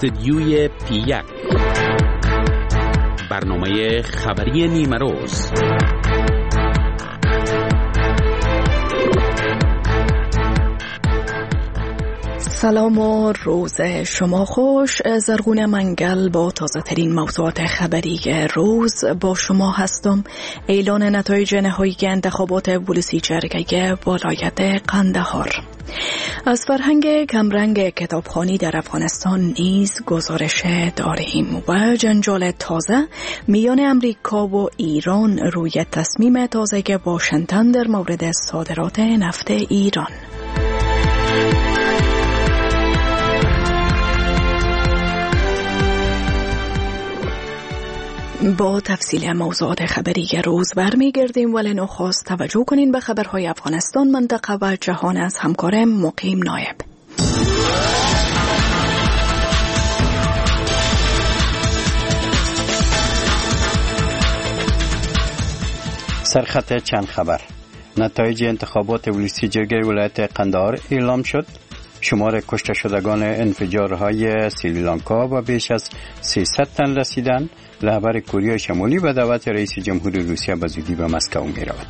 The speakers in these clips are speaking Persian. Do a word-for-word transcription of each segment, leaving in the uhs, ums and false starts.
استدیوی پی یک، برنامه خبری نیمه روز. سلام و روز شما خوش. زرغون منگل با تازه ترین موضوعات خبری روز با شما هستم. اعلان نتایج نهایی انتخابات ولسی جرگه ولایت قندهار. از فرهنگ کمرنگ کتابخوانی در افغانستان نیز گزارش داریم و جنجال تازه میان امریکا و ایران روی تصمیم تازه واشنگتن در مورد صادرات نفت ایران. با تفصیل موضوعات خبری روز برمیگردیم، ولی نخست توجه کنین به خبرهای افغانستان، منطقه و جهان از همکارم مقیم نایب. سرخط چند خبر. نتایج انتخابات ولسی جرگه ولایت قندهار اعلام شد. شمار کشته شدگان انفجارهای سریلانکا و بیش از سیصد تن رسیدن. رهبر کره شمالی به دعوت رئیس جمهور روسیه به زودی به مسکو می رود.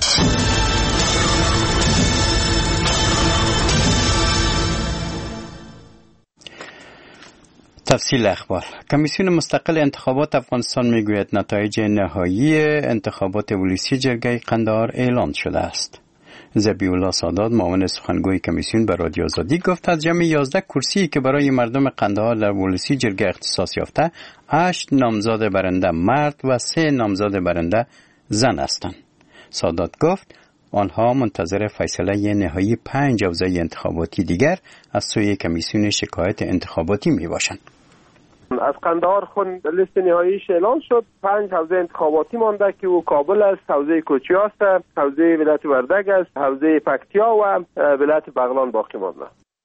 تفصیل اخبار. کمیسیون مستقل انتخابات افغانستان می گوید نتایج نهایی انتخابات ولسی جرگه قندهار اعلان شده است. ذبیح الله سادات معاون سخنگوی کمیسیون به رادیو آزادی گفت از جمع یازده کرسی که برای مردم قندهار در ولسی جرگه اختصاص یافته، هشت نامزد برنده مرد و سه نامزد برنده زن هستند. سادات گفت آنها منتظر فیصله نهایی پنج حوزه انتخاباتی دیگر از سوی کمیسیون شکایت انتخاباتی می باشند. از قندهار خون لیست نهاییش اعلان شد. پنج حوزه انتخاباتی مانده که او کابل است، حوزه کوچی است، حوزه ولایت وردگ است، حوزه پکتیا و ولایت بغلان باقی مانده.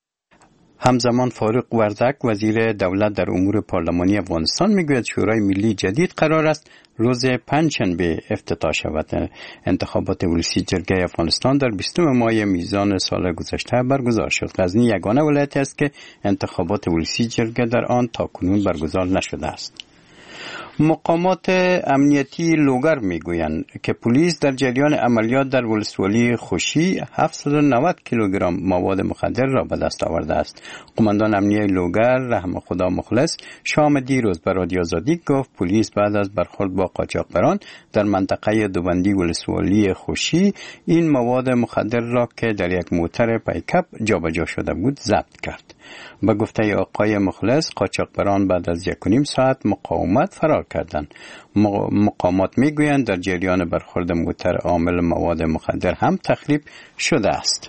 همزمان فاروق وردگ وزیر دولت در امور پارلمانی افغانستان میگوید شورای ملی جدید قرار است روز پنجشنبه افتتاح شود. انتخابات ولسی جرگه افغانستان در بیستم ماه میزان سال گذشته برگزار شد. غزنی یگانه ولایتی است که انتخابات ولسی جرگه در آن تاکنون برگزار نشده است. مقامات امنیتی لوگر میگویند که پلیس در جریان عملیات در ولسوالی خوشی هفتصد و نود کیلوگرم مواد مخدر را به دست آورده است. قماندان امنیتی لوگر رحم خدا مخلص شام دیروز به رادیو آزادی گفت پلیس بعد از برخورد با قاچاقبران در منطقه دوبندی ولسوالی خوشی این مواد مخدر را که در یک موتر پیکاپ جابجا شده بود ضبط کرد. به گفته آقای مخلص قاچاقبران بعد از یک و نیم ساعت مقاومت فرار کردند. مقامات میگویند در جریان برخورد موتر عامل مواد مخدر هم تخریب شده است.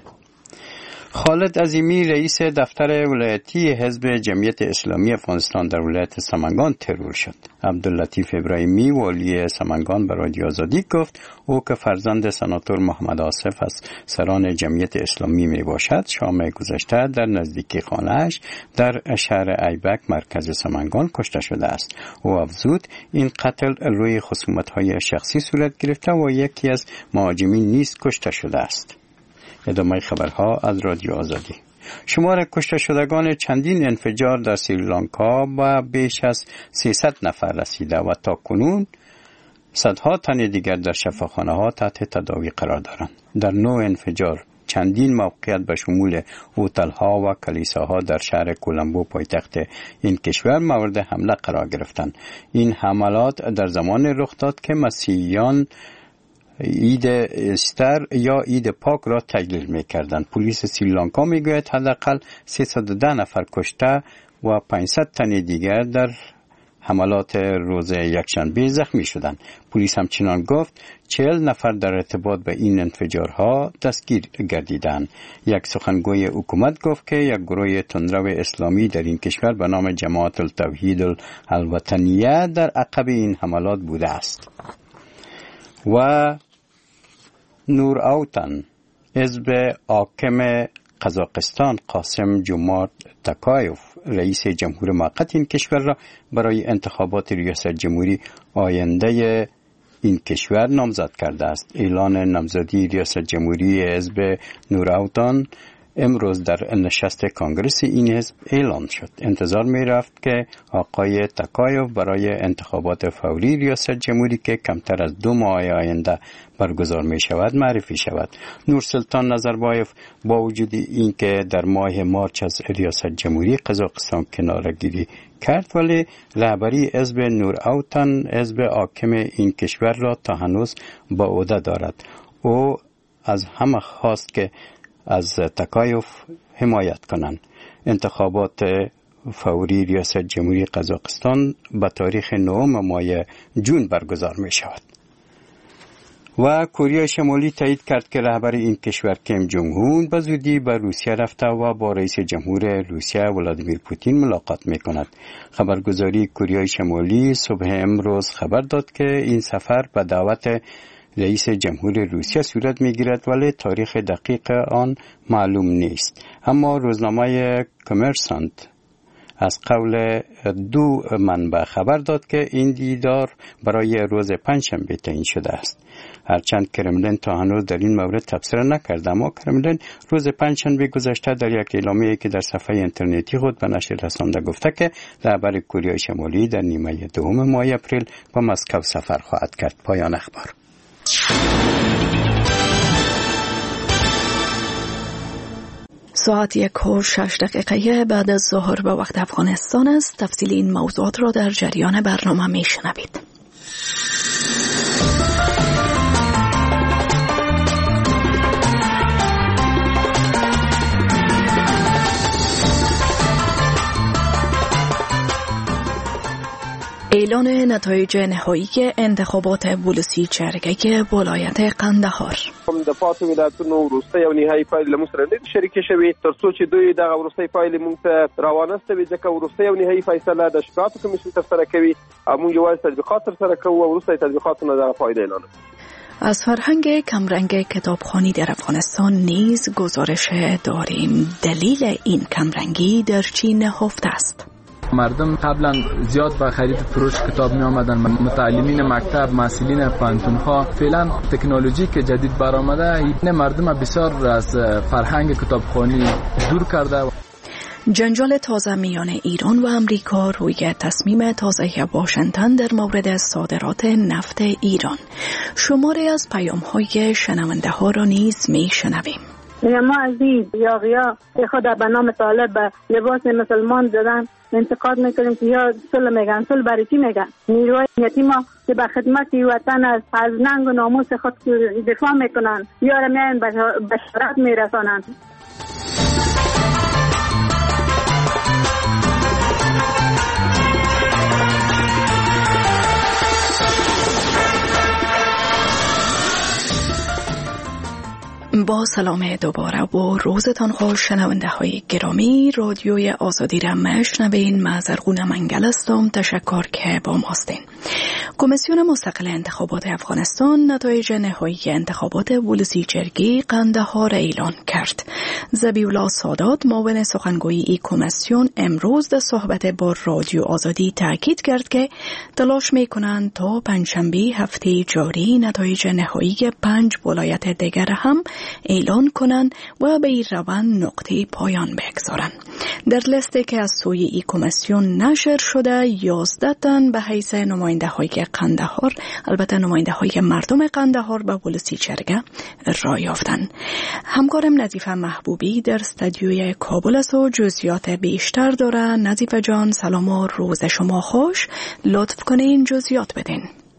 خالد عظیمی رئیس دفتر ولایتی حزب جمعیت اسلامی افغانستان در ولایت سمنگان ترور شد. عبداللطیف ابراهیمی والی سمنگان به رادیو آزادی گفت او که فرزند سناتور محمد آصف از سران جمعیت اسلامی می باشد شام گذشته در نزدیکی خانه‌اش در شهر ایبک مرکز سمنگان کشته شده است. او افزود این قتل روی خصومت‌های شخصی صورت گرفته و یکی از مهاجمین نیز کشته شده است. ادامه خبرها از رادیو آزادی. شمار کشته شدگان چندین انفجار در سریلانکا و بیش از سیصد نفر رسیده و تا کنون صدها تن دیگر در شفاخانه‌ها تحت تداوی قرار دارند. در نوع انفجار چندین موقعیت به شمول هتل‌ها و کلیساها در شهر کولمبو پایتخت این کشور مورد حمله قرار گرفتند. این حملات در زمان رخ داد که مسیحیان عید استر یا عید پاک را تجلیل می‌کردند. پلیس سریلانکا میگوید حداقل سیصد و ده نفر کشته و پانصد تن دیگر در حملات روز یکشنبه زخمی شدند. پلیس همچنان گفت چهل نفر در ارتباط به این انفجارها دستگیر گردیدند. یک سخنگوی حکومت گفت که یک گروه تندرو اسلامی در این کشور به نام جماعت التوحید الوطنیه در عقب این حملات بوده است. و نور اوتن حزب حاکم قزاقستان قاسم جومارت تکایف رئیس جمهور موقت این کشور را برای انتخابات ریاست جمهوری آینده این کشور نامزد کرده است. اعلان نامزدی ریاست جمهوری حزب نور اوتن امروز در نشست کانگرس این حزب اعلان شد. انتظار می رفت که آقای تکایف برای انتخابات فوری ریاست جمهوری که کمتر از دو ماه آینده برگزار می شود معرفی شود. نورسلطان نظربایف با وجود اینکه در ماه مارچ از ریاست جمهوری قزاقستان کناره‌گیری کرد، ولی رهبری حزب نور اوتن، حزب حاکم این کشور را تا هنوز با عهده دارد. او از همه خواست که از تکایف حمایت کنند. انتخابات فوری ریاست جمهوری قزاقستان به تاریخ نهم ماه جون برگزار می شود. و کره شمالی تایید کرد که رهبر این کشور کیم جونگ اون به زودی به روسیه رفته و با رئیس جمهور روسیه ولادیمیر پوتین ملاقات می کند. خبرگزاری کره شمالی صبح امروز خبر داد که این سفر به دعوت رئیس جمهور روسیه صورت می گیرد، ولی تاریخ دقیق آن معلوم نیست. اما روزنامه کامرسانت از قول دو منبع خبر داد که این دیدار برای روز پنجشنبه تعیین شده است. هرچند کرملین تا هنوز در این مورد تبصره نکرده، اما کرملین روز پنجشنبه گذشته در یک اعلامیه‌ای که در صفحه اینترنتی خود به نشر رسانده گفته که رهبر کره شمالی در نیمه دوم ماه اپریل به مسکو سفر خواهد کرد. پایان اخبار. ساعت یک و شش دقیقه بعد از ظهر به وقت افغانستان است. تفصیل این موضوعات را در جریان برنامه می شنوید. اعلان نتایج نهایی انتخابات ولسی جرگه ولایت قندهار. دفاعات ولایتونو وروستۍ او نهایی پایلې له موږ سره نه شریکې شوې تر څو چې دوی دغه وروستۍ پایلې موږ ته راوانستوي، ځکه وروستۍ او نهایی فیصله د شکایاتو کمیسیون ترسره کوي او موږ یوازې تطبیقات ترسره کوو او وروستۍ تطبیقاتونه دغه پایله اعلانوي. از فرهنگ کمرنگ کتابخوانی در افغانستان نیز گزارش داریم. دلیل این کمرنگی در چی نهفته است؟ مردم قبلا زیاد به خرید فروش کتاب می آمدن. متعلمین مکتب، مسئولین پانتون‌ها، فعلا تکنولوژی که جدید برآمده این مردم بسیار از فرهنگ کتابخوانی دور کرده. جنجال تازه میان ایران و امریکا روی تصمیم تازه واشنگتن در مورد صادرات نفت ایران. شماری از پیام‌های شنونده ها را نیز میشنویم. ما از این یاغیا خود به نام طالب به لباس مسلمان زدن انتقاد میکنیم که یا صلح میگن. صلح برای چی میگن؟ نیروهای یتیما که به خدمت وطن از از ننگ و ناموس خود دفاع میکنن یا را میان بشارت میرسانن. با سلام دوباره و روزتان خوش شنونده های گرامی. رادیوی آزادی را مشنوین. من زرغون منگل هستم. تشکر که با ماستین. کمیسیون مستقل انتخابات افغانستان نتایج نهایی انتخابات ولسی جرگه قندهار اعلان کرد. ذبیح‌الله سادات معاون سخنگوی این کمیسیون امروز در صحبت با رادیو آزادی تاکید کرد که تلاش میکنند تا پنجشنبه هفته جاری نتایج نهایی پنج ولایت دیگر هم اعلان کنند و به این روند نقطه پایان بگذارند. در لیستی که از سوی ای کمیسیون نشر شده یازده تن به حیث نماینده های قندهار، البته نماینده های مردم قندهار به ولسی جرگه رای یافتند. همکارم نظیفه محبوبی در استودیوی کابل است و جزئیات بیشتر داره. نظیفه جان سلام و روز شما خوش. لطف کنین جزئیات بدین.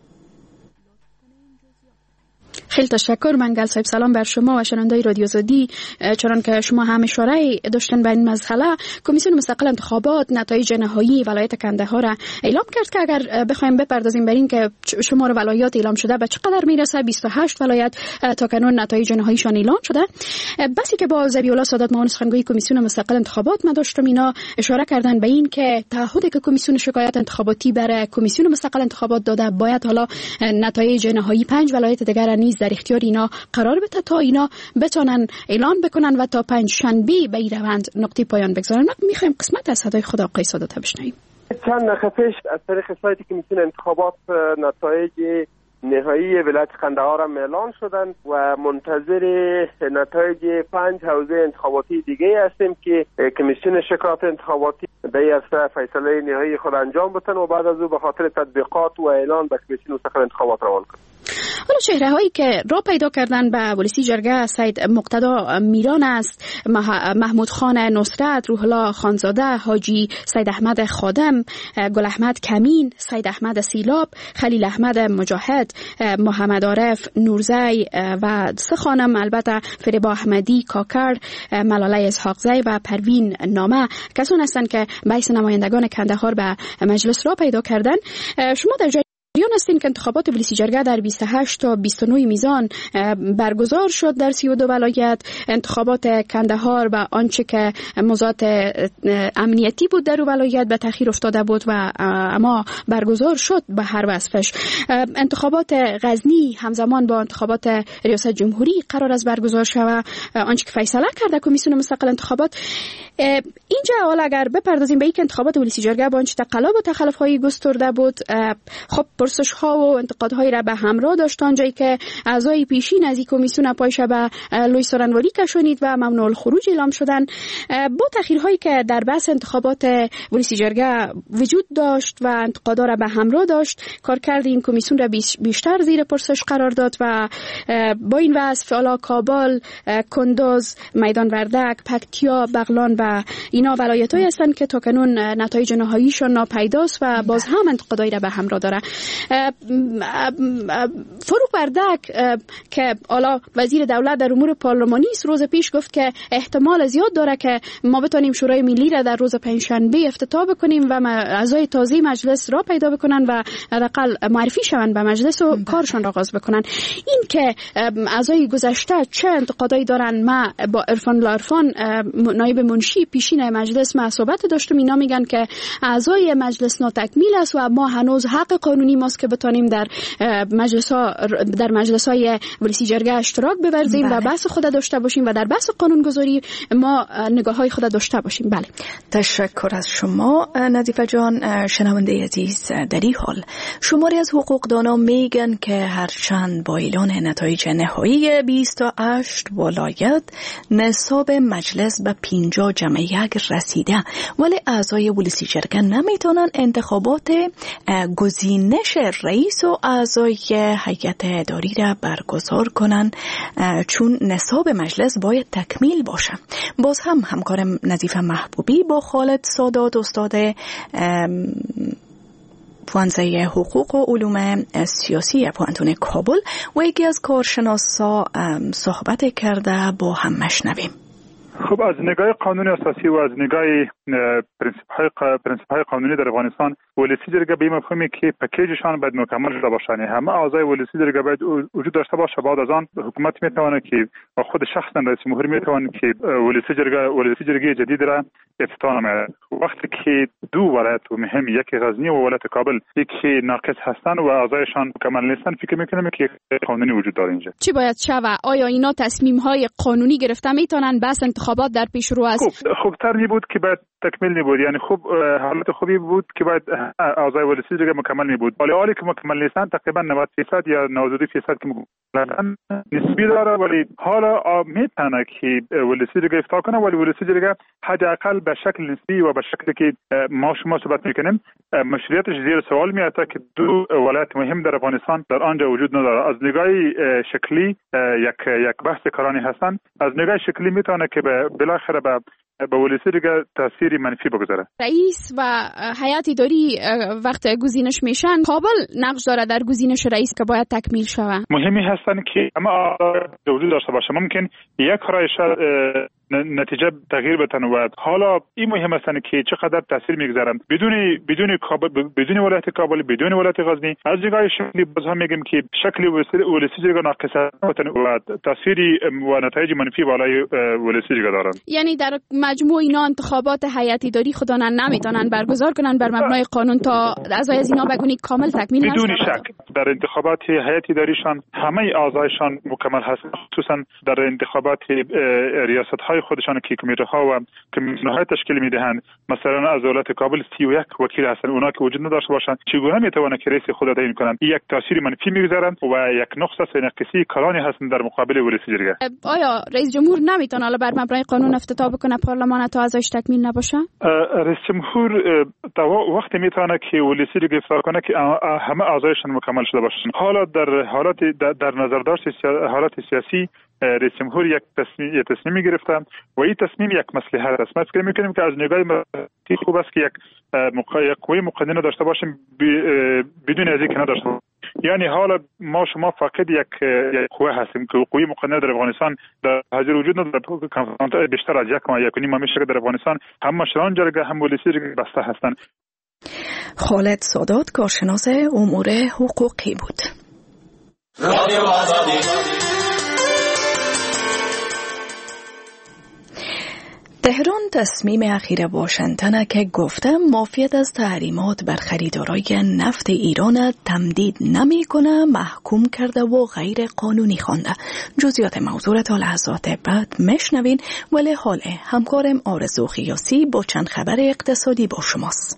خیلی تشکر منگل صاحب. سلام بر شما و شنوندگان رادیو آزادی. چون که شما هم اشاره داشتن به این مسئله، کمیسیون مستقل انتخابات نتایج نهایی ولایت قندهار را اعلام کرد که اگر بخوایم بپردازیم بر این که شمار ولایات اعلام شده به چقدر میرسه، بیست و هشت ولایت تا کنون نتایج نهاییشان اعلام شده. بسی که با ذبیح‌الله سادات معاون سخنگوی کمیسیون مستقل انتخابات ما داشتم، اینا اشاره کردن به این که تعهدی که کمیسیون شکایات انتخاباتی برای کمیسیون مستقل انتخابات داده باید حالا نتایج نهایی پنج ولایت دیگر نیز در اختیار اینا قرار بده تا اینا بتونن اعلان بکنن و تا پنج شنبه به این روند نقطه پایان بگذارن. میخوایم قسمت از صدای خود آقای سادات بشنویم. چند دقیقه پیش از طریق سایت کمیسیون انتخابات نتایج نهایی ولایت قندهار هم اعلان شدن و منتظر نتایج پنج حوزه انتخاباتی دیگه هستیم که کمیسیون شکایات انتخاباتی در این عرصه فیصله نهایی خود انجام بتن و بعد از او به خاطر تطبیقات و اعلان به کمیسیون مستقل انتخابات روان کنن. حالا چهره هایی که را پیدا کردن به ولسی جرگه سید مقتدا میران است، محمود خان نصرت، روح الله خانزاده، حاجی سید احمد خادم، گل احمد کمین، سید احمد سیلاب، خلیل احمد مجاهد، محمد عارف نورزی و سه خانم البته فریبا احمدی کاکر، ملاله اسحاقزی و پروین نامه کسان هستند که بیس نمایندگان کندهار به مجلس را پیدا کردن. شما در جای جریان هستین که انتخابات ولسی جرگه در بیست و هشت تا بیست و نه میزان برگزار شد در سی و دو ولایت. انتخابات کندهار و آنچه که موضوعات امنیتی بود در ولایت به تأخیر افتاده بود و اما برگزار شد به هر وصفش. انتخابات غزنی همزمان با انتخابات ریاست جمهوری قرار است برگزار شود. آنچه که فیصله کرده کمیسیون مستقل انتخابات. اینجا حالا اگر بپردازیم به اینکه انتخابات ولسی جرگه با آنچه تقلب و تخلف هایی گسترده بود، خب پرسش ها و انتقادهایی را به همراه داشت، آنجایی که اعضای پیشین از این کمیسیون پایش به لوی سورنوالی کشانید و ممنوع الخروج اعلام شدن. با تاخیرهایی که در بحث انتخابات ولسی جرگه وجود داشت و انتقادها را به همراه داشت، کارکرد این کمیسیون را بیشتر زیر پرسش قرار داد و با این وصف حالا کابل، کندوز، میدان وردک، پکتیا، بغلان و اینا ولایت‌هایی هستند که تاکنون نتایج نهاییشان ناپیداست و باز هم انتقادایی را به همراه داره. فروغ وردک که حالا وزیر دولت در امور پارلمانی است، روز پیش گفت که احتمال زیاد داره که ما بتونیم شورای ملی را در روز پنجشنبه افتتاح بکنیم و اعضای تازه مجلس را پیدا بکنن و حداقل معرفی شوند به مجلس و کارشان را آغاز بکنن. این که اعضای گذشته چه انتقادایی دارن، ما با عرفان لارفان نایب منشی پیشین مجلس ما صحبت داشتم، اینا میگن که اعضای مجلس ناتکمیل است و ما هنوز حق قانونی ماست که بتونیم در مجلس ها در مجلس های ولسی جرگه اشتراک بورزیم و بحث خود داشته باشیم و در بحث قانونگذاری ما نگاه های خود داشته باشیم. بله، تشکر از شما نظیفه جان. شنونده عزیز، در این حال شماری از حقوقدانا میگن که هرچند با اعلان نتایج نهایی بیست و هشت ولایت نصاب مجلس به پنجاه جمع یک رسیده، ولی اعضای ولسی جرگه نمیتونن انتخابات گزینش رئیس و اعضای هیئت اداری را برگزار کنن چون نصاب مجلس باید تکمیل باشه. باز هم همکارم نظیفه محبوبی با خالد سادات استاد پوانزه حقوق و علوم سیاسی پوانتون کابل و یکی از کارشناسا صحبت کرده، با هم مشنویم. خب از نگاه قانون اساسی و از نگاه پرنسیپ های پرنسیپ های قانونی در افغانستان ولسی جرگه به مفهومی که پکیجشان باید مکمل شده باشه. همه اعضای ولسی جرگه باید وجود داشته باشه. بعد از آن حکومت میتونه که خود شخصا رئیس جمهور میتونه که ولسی جرگه ولسی جرگه جدید را افتتاح نماید. وقتی که دو ولایت مهم، یکی غزنی و ولایت کابل، یکی ناقص هستند و اعضایشان مکمل نیستند، فکر میکنم که قانونی وجود داره اینجا. چی باید شود؟ آیا اینا تصمیم های قانونی گرفته میتونن بس انتخابات در پیش رو است؟ خوب خوبتر می بود که باید تکمیل می بود، یعنی خوب حالت خوبی بود که باید اعضای ولسی جرگه مکمل می بود، ولی حالی که مکمل نیستند تقریبا نود درصد یا نود و دو درصد که مکمل نسبی داره، ولی حالا میتونه که ولسی جرگه افتتاح کنه، ولی ولسی جرگه حداقل به شکل نسبی و به شکلی که ما شما صحبت میکنیم مشروعیتش زیر سوال میاد که دو ولایت مهم در افغانستان در آنجا وجود نداره. از نگاه شکلی یک یک بحث کارانی هستند، از نگاه شکلی میتونه که بالاخره به به ولسی دیگه تاثیر منفی بگذاره. رئیس و هیئت اداری وقت گزینش میشن، کابل نقش داره در گزینش رئیس که باید تکمیل شوه. مهمی هستن که اما وجود داشته باشه. ممکن یک رای نتیجه تغییر بتن و حالا این مهم هستن که چقدر تاثیر میگذارن بدون بدون کابل، بدون ولایت کابل، بدون ولایت غزنی. از جای شکلی باز هم میگم که شکلی ولسی جرگه ناقص و تاثیری و نتایج منفی بالای ولسی جرگه دارن. یعنی در مجموع اینا انتخابات هیئت اداری خودانن نمیتونن برگزار کنن بر مبنای قانون تا اعضای از اینا بگونی کامل تکمیل نشه. بدون شک در انتخابات هیئت اداریشان همه اعضایشان مکمل هستند، خصوصا در انتخابات ریاست های خودشان که کمیته ها و کمیسیون های تشکیل میدهند. مثلا از ولایت کابل سی و یک وکیل هستند، اونا که وجود نداشته باشند چگونه میتوانند که رئیس خود تعیین کنند؟ یک تاثیر منفی میگذارند و یک نقص نقصی کلانی هستند در مقابل ولسی جرگه. آیا رئیس جمهور نمیتونه حالا بر مبنای قانون افتتاح بکنه پارلمان تا ازش تکمیل نباشه؟ رئیس جمهور وقتی میتونه که ولسی جرگه افتتاح کنه که همه اعضایشان مکمل شده باشند. حالا در حالت در نظر داشت حالت سیاسی رئیس جمهور یک تصمیم یک تصمیمی گرفتن و این تصمیم یک مصلحت است. ما فکر می‌کنیم که از نگاه مصلحتی خوب است که یک قوه مقننه داشته باشیم بدون از اینکه نداشته باشیم. یعنی حالا ما شما فقط یک یک قوه هستیم که قوه مقننه در افغانستان در حاضر وجود نداره. بیشتر از یک ما یک نیم میشه که در افغانستان هم مشران جرگه هم ولسی جرگه بسته هستند. خالد سادات کارشناس امور حقوقی بود. تهران تصمیم اخیر واشنگتن که گفته معافیت از تحریمات بر خریدارای نفت ایران تمدید نمی کنه محکوم کرده و غیر قانونی خوانده. جزئیات موضوع تا لحظات بعد مشنوین، ولی حال همکارم آرزو خیاسی با چند خبر اقتصادی با شماست.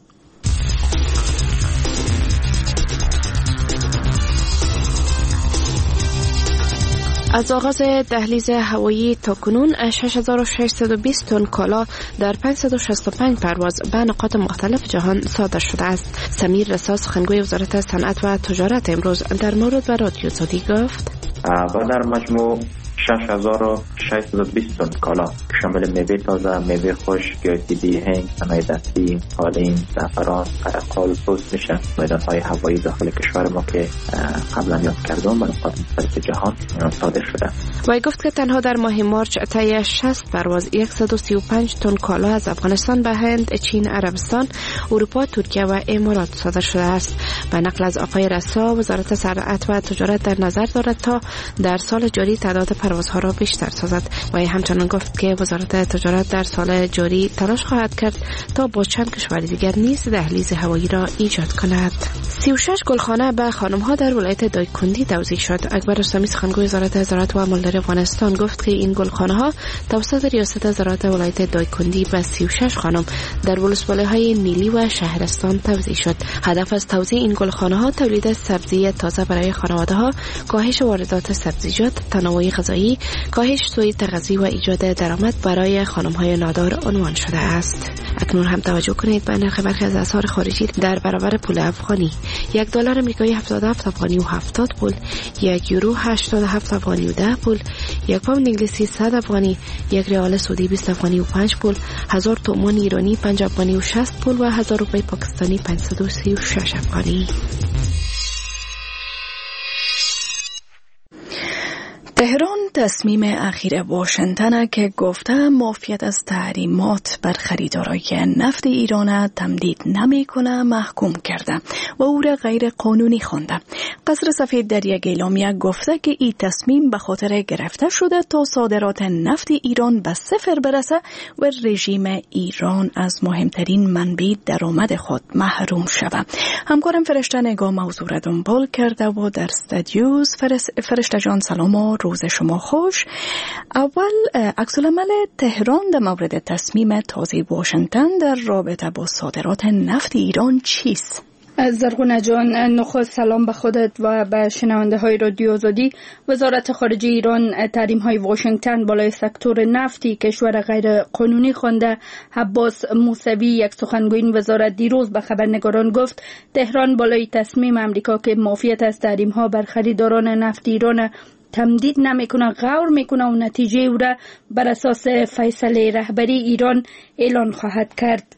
از آغاز دهلیز هوایی تا کنون شش هزار و ششصد و بیست تن کالا در پانصد و شصت و پنج پرواز به نقاط مختلف جهان صادر شده است. سمیر رسا سخنگوی وزارت صنعت و تجارت امروز در مورد به رادیو زادی گفت و در مجموع شش هزار و ششصد و بیست تن کالا که شامل میوه تازه، میوه خشک، گیاهی، هنگ، صنایع دستی، قالین، زعفران، قرقال، پوست میشه میدانهای هوایی داخل کشور ما که قبلا یاد کردم به نقاط مختلف جهان صادر شده. و گفت که تنها در ماه مارچ طی شصت پرواز صد و سی و پنج تن کالا از افغانستان به هند، چین، عربستان، اروپا، ترکیه و امارات صادر شده است. به نقل از آقای رسا، وزارت صنعت و تجارت در نظر دارد تا در سال جاری تعداد پروازها را بیشتر سازد. و همچنان گفت که وزارت تجارت در سال جاری تلاش خواهد کرد تا با چند کشور دیگر نیز دهلیز هوایی را ایجاد کند. سی و شش گلخانه به خانم‌ها در ولایت دایکنی توزیع شد. اکبر رستمی سخنگوی وزارت زراعت و مالداری افغانستان گفت که این گلخانه‌ها توسط ریاست زراعت ولایت دایکنی به سی و شش خانم در ولسوالی‌های نیلی و شهرستان توزیع شد. هدف از توزیع این گلخانه‌ها تولید سبزی تازه برای خانواده‌ها، کاهش واردات سبزیجات، تنوع غذایی، کاهش سوء تغذیه و ایجاد درآمد برای خانم‌های نادار عنوان شده است. اکنون هم توجه کنید به نرخ برخی از اسعار خارجی در برابر پول افغانی. یک دلار آمریکایی هفتاد و هفت افغانی و هفتاد پول، یک یورو هشتاد و هفت افغانی و ده پول، یک پوند انگلیسی صد افغانی، یک ریال سعودی بیست افغانی و پنج پول، هزار تومان ایرانی پنج افغانی و شصت پول و هزار روپیه پاکستانی پانصد و سی و شش افغانی. تهران تصمیم اخیر واشنگتن که گفته معافیت از تحریمات بر خریدارای نفت ایران تمدید نمی کنه محکوم کرده و او را غیر قانونی خوانده. قصر سفید در یک اعلامیه گفته که این تصمیم به خاطر گرفته شده تا صادرات نفت ایران به صفر برسه و رژیم ایران از مهمترین منبع درآمد خود محروم شود. همکارم فرشته نگاه موضوع را دنبال کرده و در استودیوز. فرشته جان سلام و روز شما خوش. اول عکس‌العمل تهران در مورد تصمیم تازه واشنگتن در رابطه با صادرات نفت ایران چیست؟ زرغونه جان، نخست سلام به خودت و به شنونده های رادیو آزادی. وزارت خارجه ایران تحریم های واشنگتن بالای سکتور نفتی کشور غیر قانونی خوانده. عباس موسوی، یک سخنگوی این وزارت، دیروز به خبرنگاران گفت تهران بالای تصمیم امریکا که معافیت از تحریم ها بر خریداران نفت ایران تمدید نمیکنه غور میکنه و نتیجه او را بر اساس فیصله رهبری ایران اعلان خواهد کرد.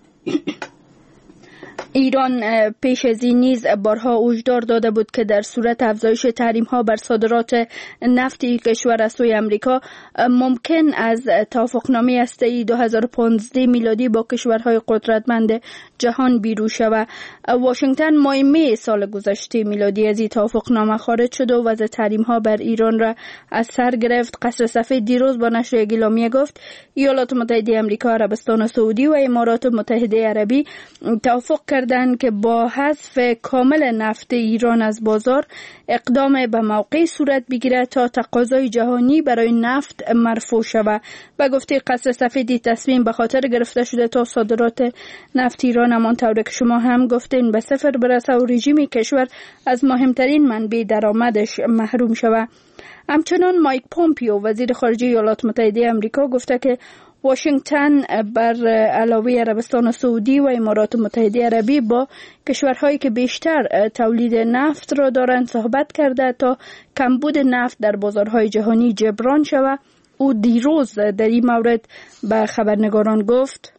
ایران پیش از این نیز بارها هشدار داده بود که در صورت افزایش تحریم ها بر صادرات نفتی کشور از سوی امریکا ممکن از توافقنامه هسته‌ای دو هزار و پانزده میلادی با کشورهای قدرتمند جهان بیرون شود. واشنگتن ماه می سال گذشته میلادی از این توافقنامه خارج شد و وضع تحریم ها بر ایران را از سر گرفت. قصر سفید دیروز با نشر یک اعلامیه گفت ایالات متحده آمریکا، عربستان سعودی و امارات متحده عربی توافق کرده کردند که با حذف کامل نفت ایران از بازار اقدام به موقع صورت بگیرد تا تقاضای جهانی برای نفت مرفوع شود. و گفته قصر سفیدی تصمیم به خاطر گرفته شده تا صادرات نفت ایران همانطور که شما هم گفتین به صفر برسه و رژیم کشور از مهمترین منبع درآمدش محروم شود. همچنان مایک پومپیو وزیر خارجه ایالات متحده آمریکا گفته که واشنگتن بر علاوه عربستان سعودی و امارات متحده عربی با کشورهایی که بیشتر تولید نفت را دارند صحبت کرده تا کمبود نفت در بازارهای جهانی جبران شود. او دیروز در این مورد به خبرنگاران گفت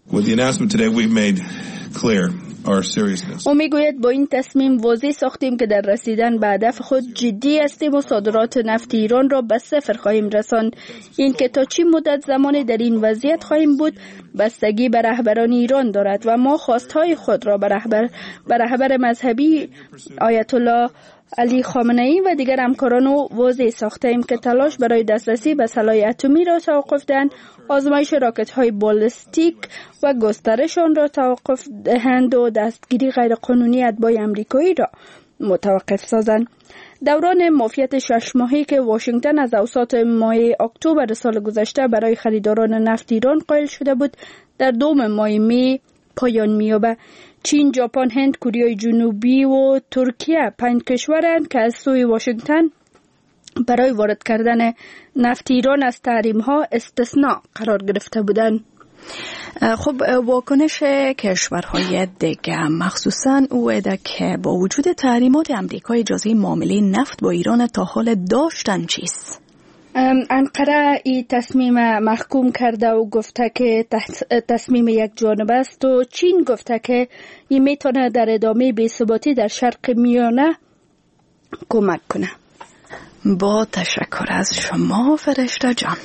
او میگوید با این تصمیم واضح ساختیم که در رسیدن به هدف خود جدی هستیم و صادرات نفت ایران را به صفر خواهیم رساند. این که تا چی مدت زمانی در این وضعیت خواهیم بود بستگی به رهبران ایران دارد و ما خواستهای خود را به رهبر به رهبر مذهبی آیت الله علی خامنه ای و دیگر همکاران واضح ساختیم که تلاش برای دسترسی به سلاح اتمی را توقف دهند، آزمایش راکت های بالستیک و گسترش آن را توقف دهند و دستگیری غیرقانونی اتباع امریکایی را متوقف سازند. دوران معافیت شش ماهی که واشنگتن از اوسط ماه اکتبر سال گذشته برای خریداران نفت ایران قائل شده بود در دوم ماه می پایان می‌یابد. چین، ژاپن، هند، کره جنوبی و ترکیه پنج کشورند که از سوی واشنگتن برای وارد کردن نفت ایران از تحریم‌ها استثناء قرار گرفته بودند. خب واکنش کشورهای دیگه مخصوصاً اویده که با وجود تحریمات امریکا اجازه معامله نفت با ایران تا حال داشتن چیست؟ انقره این تصمیم محکوم کرده و گفته که تصمیم یک جانبه است و چین گفته که این میتونه در ادامه بی‌ثباتی در شرق میانه کمک کنه. با تشکر از شما فرشته جان.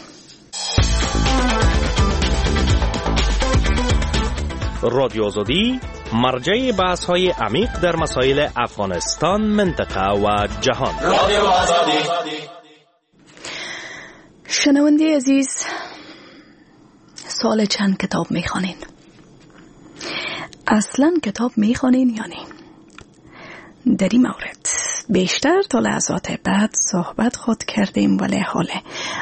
رادیو آزادی مرجع بحث های عمیق در مسائل افغانستان، منطقه و جهان. رادیو آزادی. شنونده عزیز، سال چند کتاب میخوانین؟ اصلا کتاب میخوانین یا نه؟ در این مورد بیشتر تا لحظات بعد صحبت خود کردیم، ولی حاله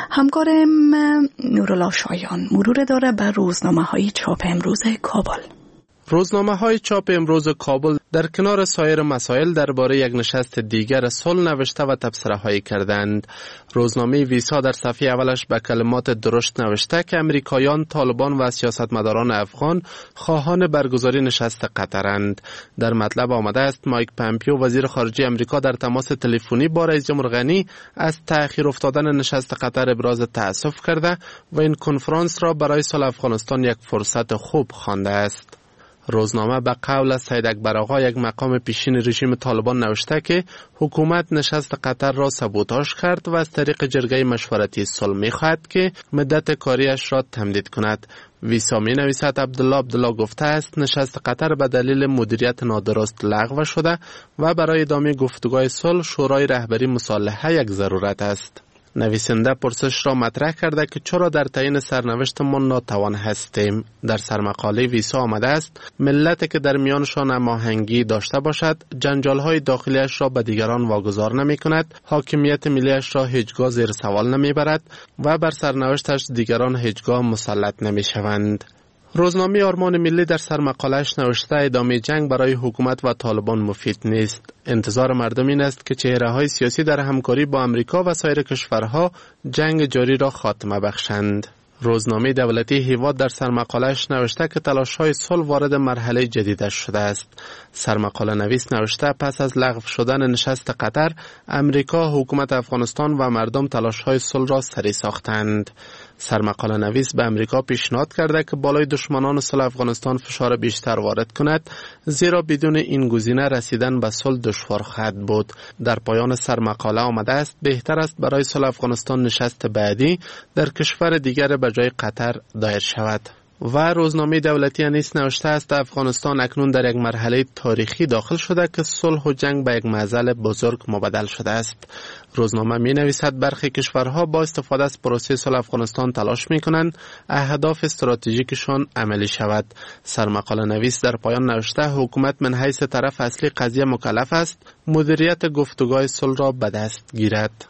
همکارم نورالله شایان مرور داره بر روزنامه های چاپ امروز کابل. روزنامه های چاپ امروز کابل در کنار سایر مسائل درباره یک نشست دیگر صلح نوشته و تبصره هایی کردند. روزنامه ویسا در صفحه اولش به کلمات درشت نوشته که امریکایان، طالبان و سیاستمداران افغان خواهان برگزاری نشست قطرند. در مطلب آمده است مایک پومپیو وزیر خارجه امریکا در تماس تلفنی با رئیس جمهور غنی از تأخیر افتادن نشست قطر ابراز تأسف کرده و این کنفرانس را برای صلح افغانستان یک فرصت خوب خوانده است. روزنامه به قول سید اکبر آقا، یک مقام پیشین رژیم طالبان، نوشته که حکومت نشست قطر را سابوتاژ کرد و از طریق جرگه مشورتی صلح می‌خواهد که مدت کاریش را تمدید کند. ویسا می نویسد عبدالله عبدالله گفته است نشست قطر به دلیل مدیریت نادرست لغو شده و برای ادامه گفتگوهای صلح شورای رهبری مصالحه یک ضرورت است. نویسنده پرسش را مطرح کرده که چرا در تعیین سرنوشت ما ناتوان هستیم. در سرمقاله ویسا آمده است ملتی که در میانشان هماهنگی داشته باشد جنجال‌های داخلیش را به دیگران واگذار نمی کند، حاکمیت ملیش را هیچگاه زیر سوال نمی برد و بر سرنوشتش دیگران هیچگاه مسلط نمی شوند. روزنامه آرمان ملی در سرمقاله‌اش نوشته ادامه جنگ برای حکومت و طالبان مفید نیست. انتظار مردم این است که چهره‌های سیاسی در همکاری با امریکا و سایر کشورها جنگ جاری را خاتمه بخشند. روزنامه دولتی هیواد در سرمقاله‌اش نوشته که تلاش‌های صلح وارد مرحله جدیدش شده است. سرمقاله نویس نوشته پس از لغو شدن نشست قطر، امریکا، حکومت افغانستان و مردم تلاش‌های صلح را سری ساختند. سرمقاله نویس به امریکا پیشنهاد کرده که بالای دشمنان صلح افغانستان فشار بیشتر وارد کند، زیرا بدون این گزینه رسیدن به صلح دشوار خواهد بود. در پایان سرمقاله آمده است بهتر است برای صلح افغانستان نشست بعدی در کشور دیگر به جای قطر دایر شود. و روزنامه دولتی نیز نوشته است افغانستان اکنون در یک مرحله تاریخی داخل شده که صلح و جنگ به یک معضل بزرگ مبدل شده است. روزنامه می نویسد برخی کشورها با استفاده از پروسه صلح افغانستان تلاش می کنند اهداف استراتژیکشان عملی شود. سرمقاله نویس در پایان نوشته حکومت من حیث طرف اصلی قضیه مکلف است مدیریت گفتگوهای صلح را به دست گیرد.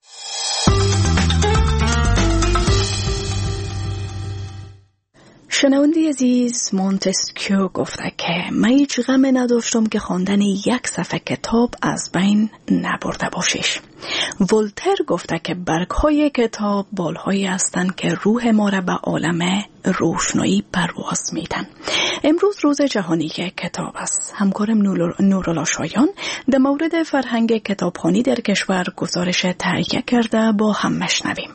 شنونده عزیز، مونتسکیو گفته که من هیچ غم نداشتم که خواندن یک صفحه کتاب از بین نبرده باشیش. ولتر گفته که برگ‌های کتاب بالهایی هستند که روح ما را به عالم روشنایی پرواز میدن. امروز روز جهانی کتاب است. همکارم نورولا شایان در مورد فرهنگ کتابخوانی در کشور گزارش تهیه کرده، با هم مشنویم.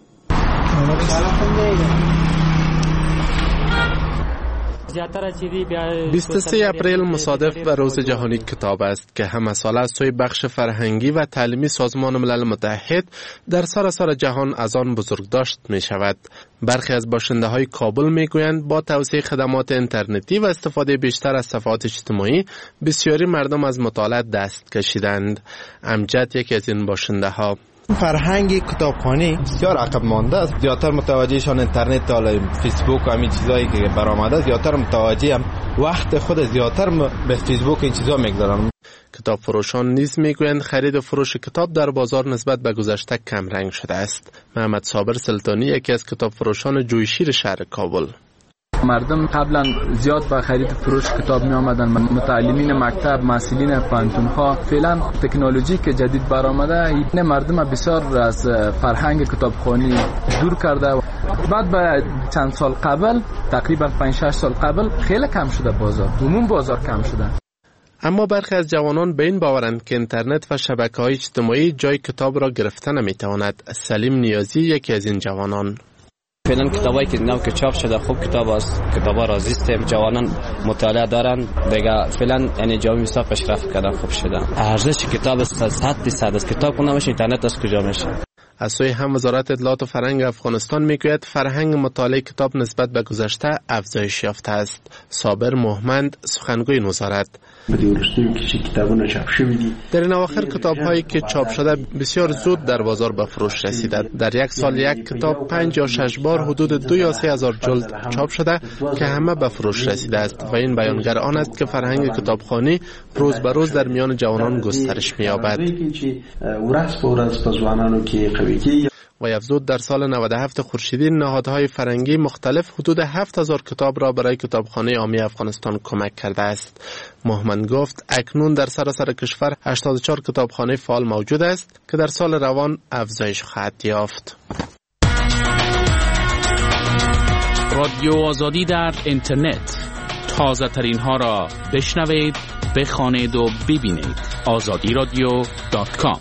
بیست و سوم اپریل مصادف به روز جهانی کتاب است که همه ساله از سوی بخش فرهنگی و تعلیمی سازمان ملل متحد در سراسر جهان از آن بزرگداشت می شود. برخی از باشنده های کابل می گویند با توسعه خدمات اینترنتی و استفاده بیشتر از صفحات اجتماعی بسیاری مردم از مطالعه دست کشیدند. امجد یکی از این باشنده ها: فرهنگ کتابخوانی بسیار عقب مانده است. زیادتر متوجهشان اینترنت و فیسبوک و همین چیزایی که برآمده، زیادتر متوجه هم وقت خود زیادتر به فیسبوک این چیزا میگذارن. کتاب فروشان نیز میگویند خرید و فروش کتاب در بازار نسبت به گذشته کم رنگ شده است. محمد صابر سلطانی یکی از کتاب فروشان جویشیر شهر کابل: مردم قبلا زیاد به خرید فروش کتاب می آمدن. متعلمین مکتب، مسئولین پانتون‌ها، فعلا تکنولوژی که جدید برآمده این مردم بسیار از فرهنگ کتابخوانی دور کرده. بعد به چند سال قبل، تقریبا پنج شش سال قبل، خیلی کم شده بازار، عموم بازار کم شده. اما برخی از جوانان به این باورند که اینترنت و شبکه‌های اجتماعی جای کتاب را گرفته نمی‌تواند. سلیم نیازی یکی از این جوانان: فعلا کتابایی که نو که چاپ شده خوب کتاب است، کتابا راضی هستیم، جوانان مطالعه دارن دیگه. فعلا یعنی جامعه مسا پیشرفت کردن، خوب شده. ارزش کتاب صد درصد است. کتاب کنه باشه اینترنت از کجا میشه. از سوی هم وزارت اطلاعات و فرهنگ افغانستان میگوید فرهنگ مطالعه کتاب نسبت به گذشته افزایش یافته است. صابر محمد سخنگوی این وزارت: در این اواخر کتاب هایی که چاپ شده بسیار زود در بازار به فروش رسیده. در یک سال یک کتاب پنج یا شش بار حدود دو یا سه هزار جلد چاپ شده که همه به فروش رسیده است و این بیانگر آن است که فرهنگ کتابخوانی روز به روز در میان جوانان گسترش می‌یابد. و افزود در سال نود و هفت خورشیدی نهادهای فرهنگی مختلف حدود هفت هزار کتاب را برای کتابخانه عامی افغانستان کمک کرده است. محمد گفت اکنون در سراسر کشور هشتاد و چهار کتابخانه فعال موجود است که در سال روان افزایش خواهد یافت. رادیو آزادی در اینترنت، تازه ترین ها را بشنوید، بخوانید و ببینید. آزادی رادیو دات کام.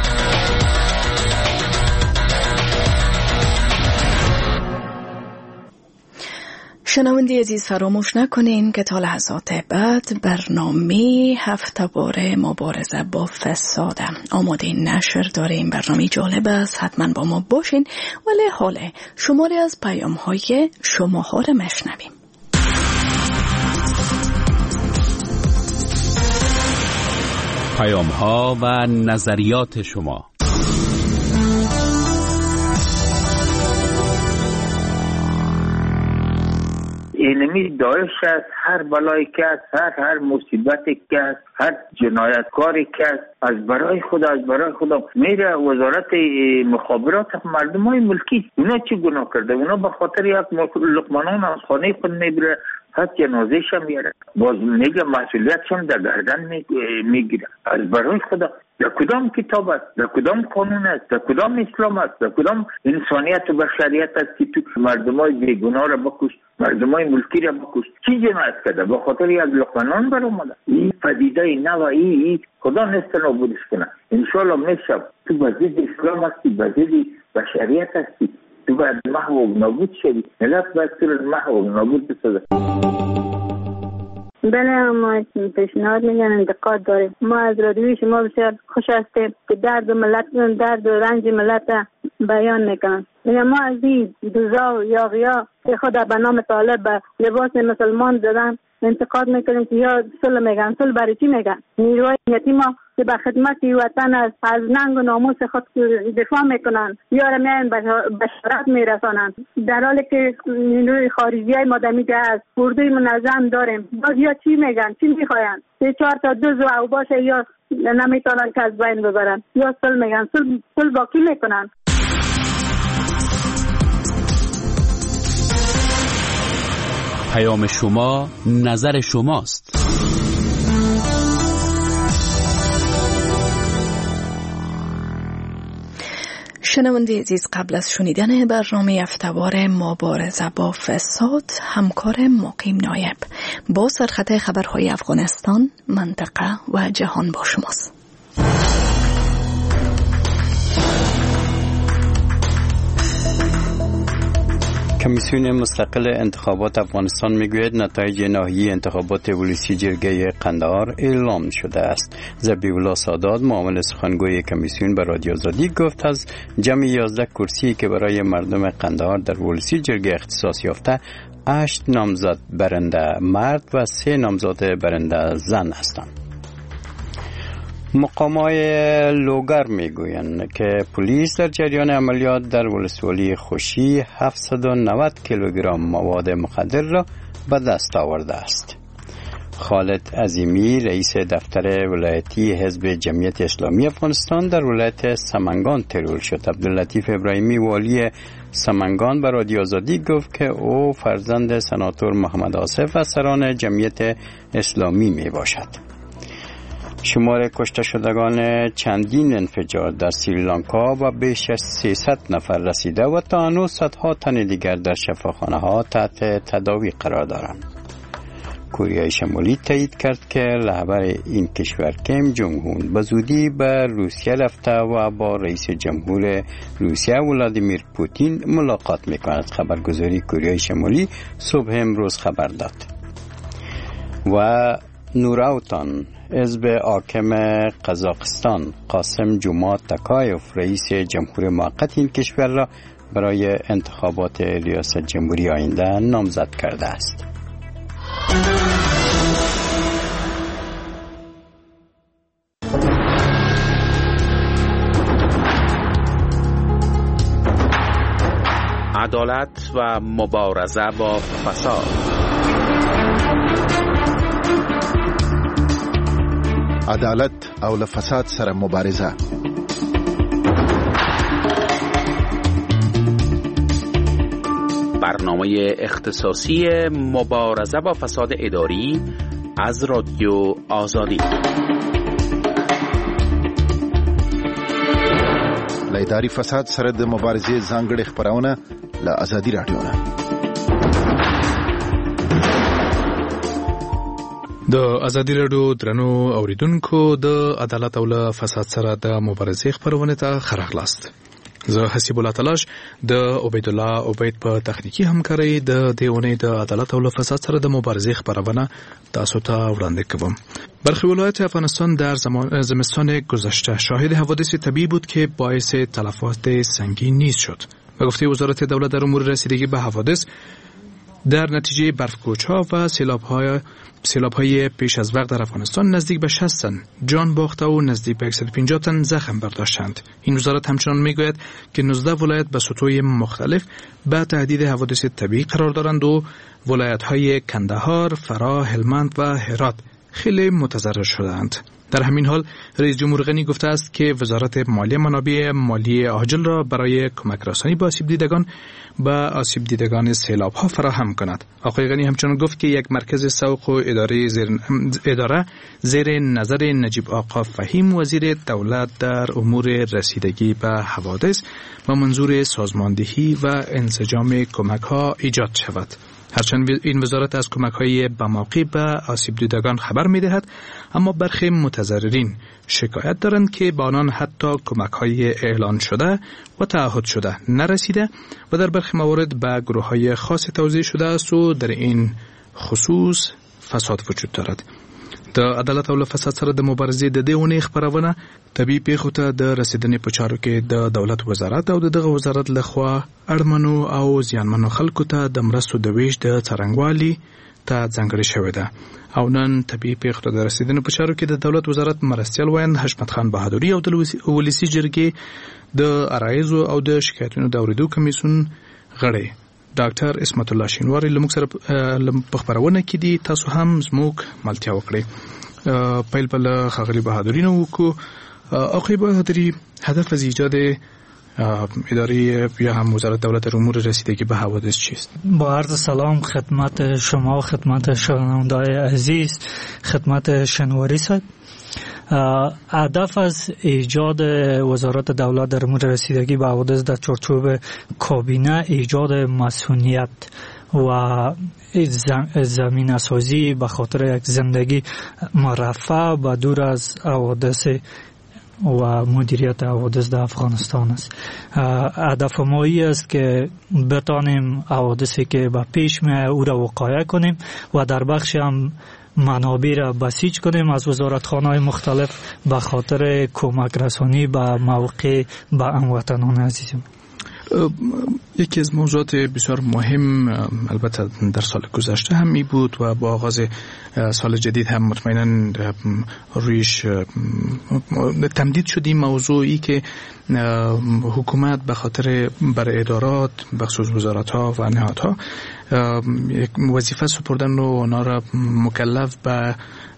شنونده عزیز، فراموش نکنین که تا لحظات بعد برنامه هفته باره مبارزه با فساد آماده نشر داریم. برنامه جالب است، حتما با ما باشین. ولی حالا شماری از پیام های شما ها را مشنویم. پیام ها و نظریات شما. اینمی داعش است، هر بلایی که است، هر هر مصیبتی که است، هر جنایتکاری که است، از برای خدا از برای خدا میره وزارت مخابرات مردم های ملکی. اونا چی گناه کرده؟ اونا به خاطر یک لقمانان از خانه خود میبره، حد جنازه شم میاره، باز میگه مسئولیت شم در گردن میگیره. از برای خدا در کدام کتاب است، در کدام قانون است، در کدام اسلام است، در کدام انسانیت و بشریت است که تو مردمای بیگناه را بکش، مردمای ملکی را بکش؟ چی جنایت کرده؟ به خاطر یک لقمانان برآمده. این پدیده نو ای ای خدا نست نابودش کنه. انشالله میشه. تو بزید اسلام هستی، بزید بشریت هستی، تو باید محو و نابود شدی. ملت باید صورت محو و نابود بسازه. بله، ما پیشنهاد میگن انتقاد داریم. ما از رادیوی شما بسیار خوش هستیم که درد و ملت، درد و رنج ملت بیان میکنن. میگم ما از این دوزا و یاغیا که خود به نام طالب به لباس مسلمان زدن انتقاد میکنیم که یا صلح میگن. صلح برای چی میگن؟ نیروهای امنیتی ما که به خدمت وطن از از ننگ و ناموس خود دفاع میکنن یا را میان بشارت میرسانن، در حالی که نیروی خارجی های ما دمیده از اردوی منظم داریم. باز یا چی میگن؟ چی میخواین؟ سه چهار تا دوز و اوباش یا نمیتونن که از بین ببرن یا صلح میگن. صلح صلح با کی میکنن؟ پیام شما نظر شماست. شنونده عزیز، قبل از شنیدن برنامه افتوار مبارزه با فساد، همکار مقیم نایب با سرخط خبرهای افغانستان، منطقه و جهان با شماست. کمیسیون مستقل انتخابات افغانستان میگوید نتایج نهایی انتخابات ولسی جرگه قندهار اعلام شده است. ذبیح‌الله سادات معاون سخنگوی کمیسیون به رادیو آزادی گفت از جمع یازده کرسی که برای مردم قندهار در ولسی جرگه اختصاص یافته، هشت نامزد برنده مرد و سه نامزد برنده زن هستند. مقامات لوگر میگویند که پلیس در جریان عملیات در ولسوالی خوشی هفتصد و نود کیلوگرم مواد مخدر را به دست آورده است. خالد عظیمی رئیس دفتر ولایتی حزب جمعیت اسلامی افغانستان در ولایت سمنگان ترور شد. عبداللطیف ابراهیمی والی سمنگان به رادیو آزادی گفت که او فرزند سناتور محمد آصف و سران جمعیت اسلامی می باشد. شمار کشته شدگان چندین انفجار در سریلانکا و بیش از سیصد نفر رسیده و تا هنوز صدها تن دیگر در شفاخانه ها تحت تداوی قرار دارند. کره شمالی تایید کرد که رهبر این کشور کیم جونگ اون به زودی به روسیه رفته و با رئیس جمهور روسیه ولادیمیر پوتین ملاقات میکند. خبرگزاری کره شمالی صبح امروز خبر داد. و نوراوتان حزب حاکم قزاقستان قاسم جومات تکایف رئیس جمهور موقت این کشور را برای انتخابات ریاست جمهوری آینده نامزد کرده است. عدالت و مبارزه با فساد. عدالت او له فساد سره مبارزه. برنامه اختصاصی مبارزه با فساد اداری از رادیو آزادی. له اداري فساد سره د مبارزې ځانګړي خبرونه له آزادي رادیو نه. د ازادي رادیو درنو اوریدونکو، د عدالت او له فساد سره د مبارزې خبرونه ته خراغلاست. زه حسیب الله تلاش د عبید الله عبید په تخنیکی همکاري د دیونه د عدالت او له فساد سره د مبارزې خبرونه تاسو ته وړاندې کوم. برخی ولایات افغانستان در زمان زمستان گذشته شاهد حوادث طبیعی بود که باعث تلفات سنگین نیز شد. به گفته وزارت دولت در امور رسیدگی به حوادث، در نتیجه برف‌کوچ‌ها و سیلاب‌های سیلاب‌های پیش از وقت در افغانستان نزدیک به شصت تن جان باخته و نزدیک به صد و پنجاه تن زخم برداشتند. این وزارت همچنان میگوید که نوزده ولایت به سطوح مختلف به تهدید حوادث طبیعی قرار دارند و ولایت‌های کندهار، فراه، هلمند و هرات خیلی متضرر شدند. در همین حال رئیس جمهور غنی گفته است که وزارت مالیه منابع مالی عاجل را برای کمک رسانی به آسیب دیدگان به آسیب دیدگان سیلاب ها فراهم کند. آقای غنی همچنان گفت که یک مرکز سوق و اداره زیر, اداره زیر نظر نجیب آقا فهیم وزیر دولت در امور رسیدگی به حوادث و منظور سازماندهی و انسجام کمک ها ایجاد شود. هرچند این وزارت از کمک‌های بماقی به آسیب دیدگان خبر می‌دهد، اما برخی متضررین شکایت دارند که به آنان حتی کمک‌های اعلان شده و تعهد شده نرسیده و در برخی موارد به گروه‌های خاص توزیع شده است و در این خصوص فساد وجود دارد. د عدالت او فساد سره د مبارزې د دې ونې خبرونه طبي پیښو ته د رسیدنې په چارو کې د دولت وزارت او دغه وزارت لخوا اړمنو او زیانمنو خلکو ته د مرستو د ویش د څرنګوالي ته ځانګړې شوې ده. او نن طبي پیښو ته د رسیدنې په چارو کې د دولت وزارت مرستیال وایند حشمت خان بهادوري او د ولسی جرګې د عرایضو او د شکایتونو د اوریدو کمیسیون غړی ډاکټر اسمت الله شینواری لمک سره په خبرونه کې دي. تاسو هم زموږ ملتیا وکړئ. پیل بل خغلی بهادری نو کو آقای بهادری هدف از ایجاد اداره یا هم وزارت دولت امور رسیدگی به حوادث چیست؟ با عرض سلام خدمت شما، خدمت شنوندگان عزیز، خدمت شنواری صاحب. هدف از ایجاد وزارت دولت در امور رسیدگی به حوادث در چارچوب کابینه ایجاد مسئولیت و زمینه سازی به خاطر یک زندگی مرفه و دور از حوادث و مدیریت حوادث در افغانستان است. هدف ما این است که بتانیم حوادثی که به پیش میاد او را وقایع کنیم و در بخش هم منابع را بسیج کنیم از وزارتخانه‌های مختلف به خاطر کمک رسانی به موقع به هموطنان عزیزم. یکی از موضوعات بسیار مهم البته در سال گذشته هم می بود و با آغاز سال جدید هم مطمئنا رویش تمدید شد این موضوعی که حکومت به خاطر بر ادارات بخصوص وزارت ها و نهادها وظیفه سپردن و آنها را مکلف به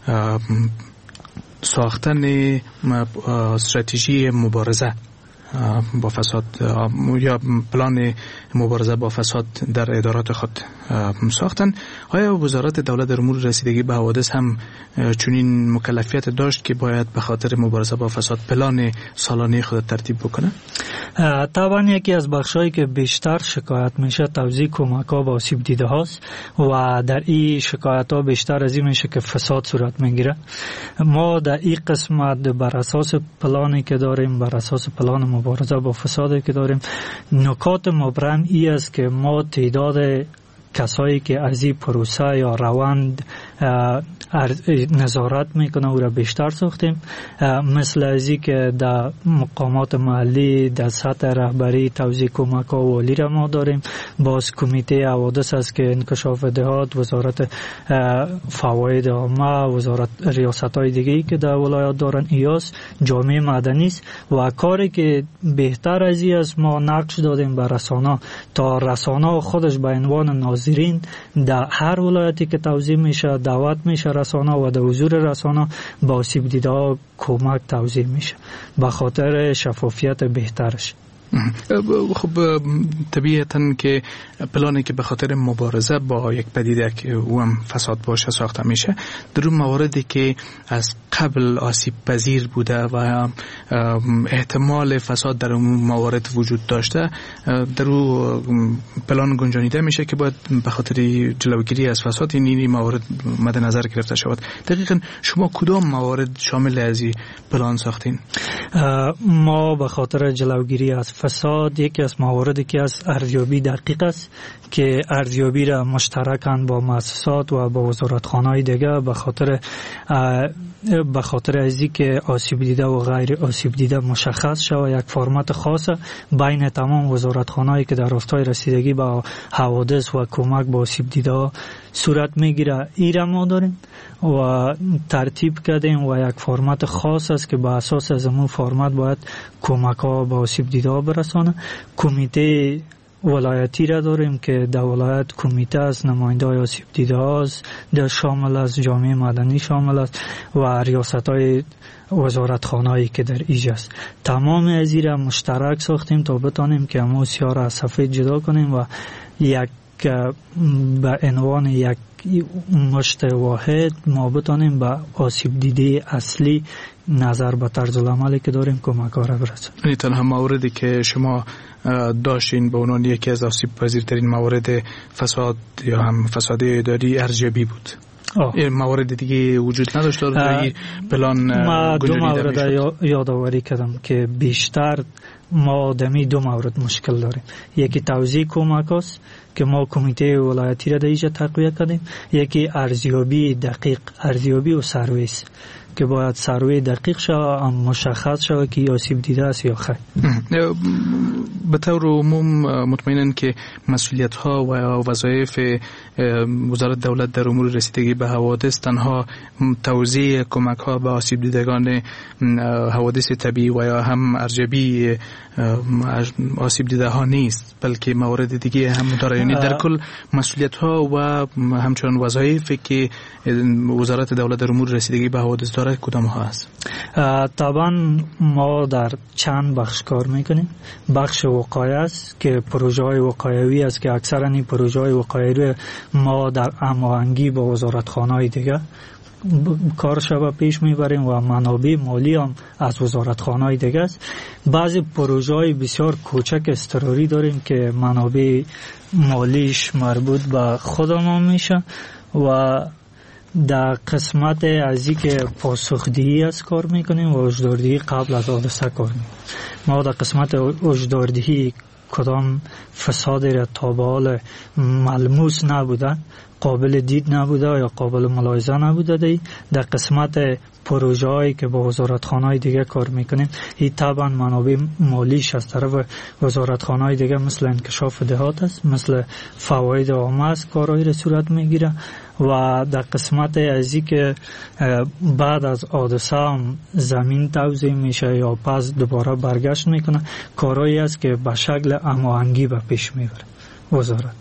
ساختن استراتژی مبارزه با فساد یا پلان مبارزه با فساد در ادارات خود ساختن. آیا وزارت دولت در امور رسیدگی به حوادث هم چنین مکلفیت داشت که باید به خاطر مبارزه با فساد پلان سالانه خود ترتیب بکنه؟ طبعا یکی از بخشایی که بیشتر شکایت میشه توزیع کمک ها به آسیب دیده هاست و در این شکایت ها بیشتر از این میشه که فساد صورت میگیره. ما در این قسمت بر اساس پلانی که داریم، بر اساس پلان مبارزه با فسادی که داریم، نکات مبرم ای است که ما تعداد کسایی که از این پروسه یا روند نظارت میکنه او را بیشتر ساختیم، مثل ازی که در مقامات محلی در سطح رهبری توزیع کمک ها والی را ما داریم. باز کمیته حوادث است که انکشاف دهات، وزارت فواید عامه، وزارت ریاست های دیگه‌ای که در ولایات دارن، ایاس جامعه مدنی است و کاری که بهتر از این است ما نقش دادیم به رسانه تا رسانه خودش به عنوان ناظرین در هر ولایتی که توزیع میشه دعوت میشه رسانه و در حضور رسانه با آسیب دیده ها کمک توزیع میشه به خاطر شفافیت بهترش. خب طبیعتاً که پلانی که به خاطر مبارزه با یک پدیده که او هم فساد باشه ساخته میشه در اون مواردی که از قبل آسیب پذیر بوده و احتمال فساد در اون موارد وجود داشته در اون پلان گنجانیده میشه که باید به خاطر جلوگیری از فساد این این موارد مد نظر گرفته شود. دقیقاً شما کدام موارد شامل از این پلان ساختین؟ ما به خاطر جلوگیری از فساد یکی از مواردی که از ارزیابی دقیق است که ارزیابی را مشترکاً با مؤسسات و با وزارتخانه‌های دیگه به خاطر به خاطر ازی که آسیب دیده و غیر آسیب دیده مشخص شود یک فرمت خاص بین تمام وزارتخانه‌ای که در راستای رسیدگی به حوادث و کمک به آسیب دیده صورت میگیره ایرا ما داریم و ترتیب کردیم و یک فرمت خاص است که به اساس از اون فرمت باید کمک ها به آسیب دیده برسانه. کمیته ولایتی را داریم که در ولایت کمیته از نماینده های آسیب دیده هاست در شامل از جامعه مدنی شامل است و ریاست های وزارتخانه هایی که در ایجا است. تمام از این را مشترک ساختیم تا بتانیم که همون سیاه را از سفید جدا کنیم و یک به عنوان یک مشت واحد ما بتانیم به آسیب دیده اصلی نظر به طرز العملی که داریم کمک ها را برسونیم. این تنها موردی که شما داشتین به عنوان یکی از آسیب پذیرترین موارد فساد یا هم فساد اداری ارزیابی بود. این موارد دیگه وجود نداشت در پلان ما دو مورد یادآوری کردم که بیشتر ما دمی دو مورد مشکل داریم. یکی توزیع کمک است که ما کمیته ولایتی را در اینجا تقویه کردیم. یکی ارزیابی دقیق، ارزیابی و سرویس که باید سروی دقیق شود، مشخص شود که آسیب دیده است یا خیر. به طور عموم مطمئنن که مسئولیت ها و وظایف وزارت دولت در امور رسیدگی به حوادث تنها توزیع کمک ها به آسیب دیدگان حوادث طبیعی و یا هم ارزیابی آسیب دیده ها نیست، بلکه موارد دیگه هم داره. یعنی در کل مسئولیت ها و همچنان وظایفی که وزارت دولت در امور رسیدگی به حوادث داره کدام ها است؟ طبعا ما در چند بخش کار میکنیم. بخش وقایع است که پروژه های وقایعی است که اکثرا این پروژه های وقایعی ما در هماهنگی با وزارتخانه های دیگه کارش را پیش میبریم و منابع مالی هم از وزارتخانه های دیگه است. بعضی پروژه های بسیار کوچک اضطراری داریم که منابع مالیش مربوط به خودمون میشه و در قسمت از این که پاسخدهی از کار میکنیم و هشداردهی قبل از حادثه کار میکنیم. ما در قسمت هشداردهی کدام فساد را تا به حال ملموس نبوده، قابل دید نبوده یا قابل ملاحظه نبوده دی. در قسمت پروژه هایی که با وزارتخانه های دیگه کار میکنیم، این طبعا منابع مالیش از طرف وزارتخانه های دیگه مثل انکشاف دهات است، مثل فواید عامه است، کارهایی را صورت میگیره. و در قسمت ازی که بعد از حادثه هم زمین توزیع میشه یا پس دوباره برگشت میکنه، کارهایی است که به شکل هماهنگی به پیش میبره وزارت.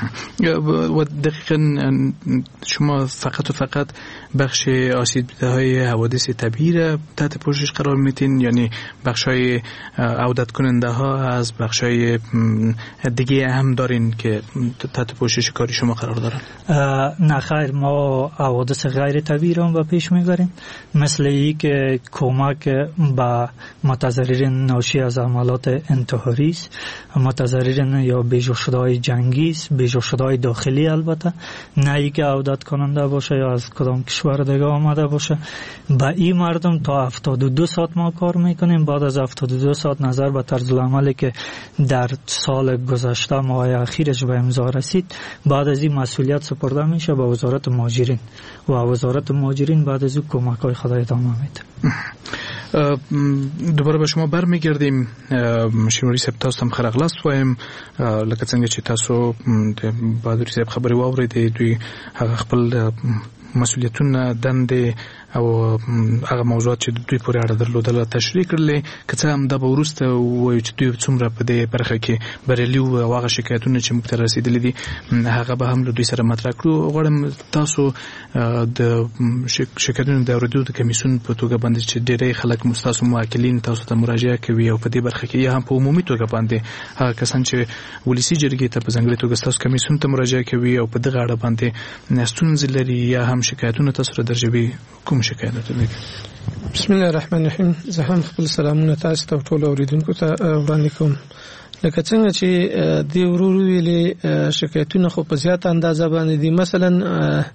و دقیقا شما فقط و فقط بخش آسیب دیده های حوادث طبیعی را تحت پوشش قرار میتین، یعنی بخش های عودت کننده ها از بخش های دیگه هم دارین که تحت پوشش کاری شما قرار دارن؟ نه خیر، ما حوادث غیر طبیعی را به پیش میبریم، مثل ای که کمک به متضررین ناشی از عملات انتحاری است، متضررین یا بیجا شده های جنگی است، بیجا شده های داخلی، البته نه ای که عودت کننده باشه یا از کدام کشور دیگه آمده باشه. با این مردم تا هفتاد و دو ساعت ما کار میکنیم. بعد از هفتاد و دو ساعت نظر به طرز العملی که در سال گذشته ماه اخیرش به امضا رسید، بعد از این مسئولیت سپرده میشه به وزارت مهاجرین و وزارت مهاجرین بعد از اون کمک های خود ادامه میده. دوباره به شما برمیگردیم. شینوری صاحب تاسو هم خرغلاست وایم، لکه څنګه چې تاسو بهادر صاحب خبرې واورېدې، دوی هغه خپل مسؤلیتونه دندې او هغه موضوعات چې دوی پورې اړه درلودله تشریح کړلې. که څه هم دا به وروسته ووایو چې دوی څومره په دې برخه کې بریالي وو او هغه شکایتونه چې موږ ته رسېدلي دي هغه به هم له دوی سره مطرح کړو. غواړم تاسو د شکایتونو د اورېدو د کمیسیون په توګه باندې چې ډېری خلک ستاسو موکلین تاسو ته مراجعه کوي او په دې برخه کې یا هم په عمومي توګه باندې هغه کسان چې ولسي جرګې ته په ځانګړې توګه ستاسو کمیسیون ته مراجعه کوي او په دغه اړه باندې ستونزې لري یا هم شکایتونه تاسو را درجوي، کوم شکایت لري؟ بسم الله الرحمن الرحیم. زه هم خپل سلامونه تاسو ته ټول اوریدونکو ته وړاندې کوم. لکه څنګه چې دی ورور ویلې شکایتونه خو په زیات اندازه باندې دي. مثلا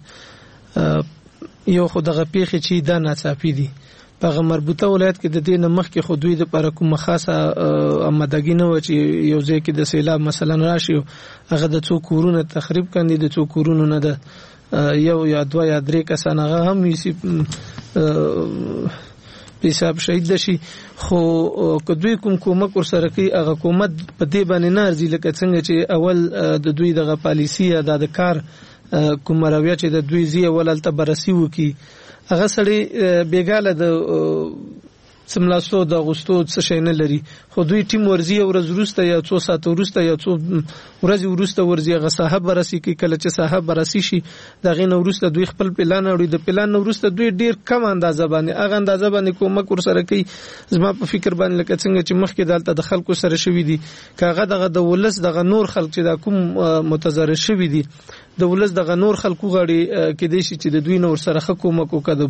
یو خو دغه پیښې چې دا ناڅاپي دي په مربوطه ولایت کې د دې نمخ کې خو دوی د پر کومه خاصه آمادګي نه و چې یو ځای کې د سیلاب مثلا راشي هغه د څو کورونه تخریب کړي، د څو کورونو نه ده یو یا دوه یا درې کسان هغه هم یې حساب شهید شي. خو که دوی کوم کومک ورسره کوي هغه حکومت په دې باندې نه ارزي، لکه څنګه چې اول د دوی دغه پالیسی یا د کار کوم رویه چې د دوی زی ولالته بررسي وکي هغه سړی بیګاله د سملاسو د اغوستو څه شي نه لري. خو دوی ټیم ورزي ورځ وروسته یا څو ساعت وروسته یا څو ورځې وروسته ورزي هغه صاحب بررسي کوي. کله چې صاحب بررسي شي دغه نو وروسته دوی خپل پلان اوري، د پلان نو وروسته دوی ډیر کم اندازه باندې هغه اندازه باندې کومک ورسره کوي. زما په فکر باندې لکه څنګه چې مخکې دالته د خلکو سره شوی دي کاغه دغه د ولس دغه نور خلک چې دا کوم متضرر شوی دي د ولس دغه نور خلکو غړي کې دي چې د دوی نور سره کومک وکړي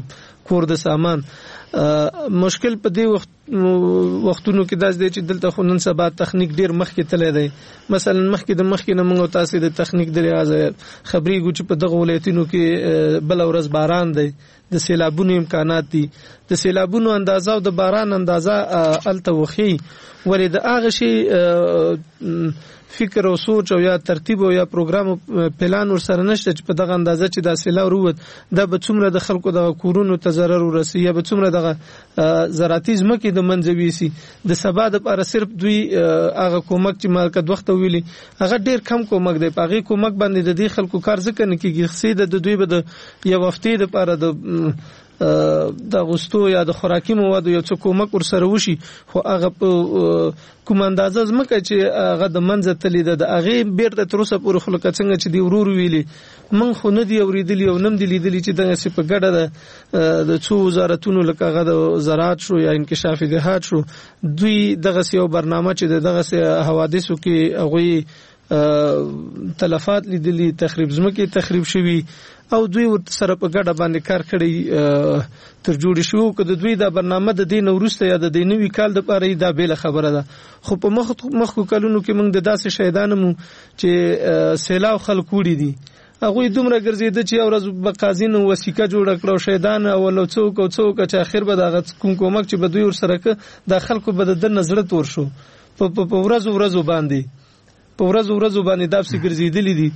کور د سامان. مشکل په دې وخت وختونو کې داس دی چې دلته خو نن سبا تخنیک ډیر مخکې تللی دی. مثلا مخکې د مخکې نه موږ تاسو د تخنیک د لحاظ خبرېږو چې په دغه ولایتونو کې بل ورځ باران دی، د سیلابونو امکانات دي، د سیلابونو اندازه او د باران اندازه الته وخی، ولې د هغه شی فکر او سوچ او یا ترتیب او یا پروګرام پلان ور سره نشته چې په دغه اندازه چې د سیلاب وروت دا به څومره د خلکو د کورونو ته ضرر ورسي یا به څومره د زراعتي ځمکې د منځوي سي. د سبا د لپاره صرف دوی هغه کومک چې مالکت وخت ویلي هغه ډیر کم کومک دی. په هغه کومک باندې د دې خلکو کار ځکه نه کیږي چې د دوی به د یو هفته د لپاره د د غوستو یا د خوراکي موادو یو څه کومک ورسره وشي، خو هغه کوم اندازه زمکه چې هغه د منځ تللی ده د هغه بیرته تر اوسه پورې خلک څنګه چې دی ورور ویلي من خو نه دی اوریدلی او نم دی لیدلی چې دغه څه په ګډه ده د څو وزارتونو لکه هغه د زراعت شو یا انکشاف دهات شو، دوی دغه یو برنامه چې دغه حوادثو کې هغه تلفات لیدلی، تخریب زمکه تخریب شوی او دوی سره په ګډه باندې کار کړی تر جوړ شو. که د دوی دا برنامه د دین ورسته یا د دینوي کال د پاره دا بیل خبره ده، خو په مخ مخکو کلونو کې موږ د داسې شهیدانو چې سیلاب خلک وړي دي هغه دومره ګرځیده چې ورځ په قاضینو وسیکه جوړ کړو شهیدان او لو څوک او څوک چې اخر به د کوم کومک چې به دوی ور سره ک د خلکو به د نظر تور شو په په ورځ ورځ باندې په ورځ ورځ باندې داسې ګرځیدلی دي.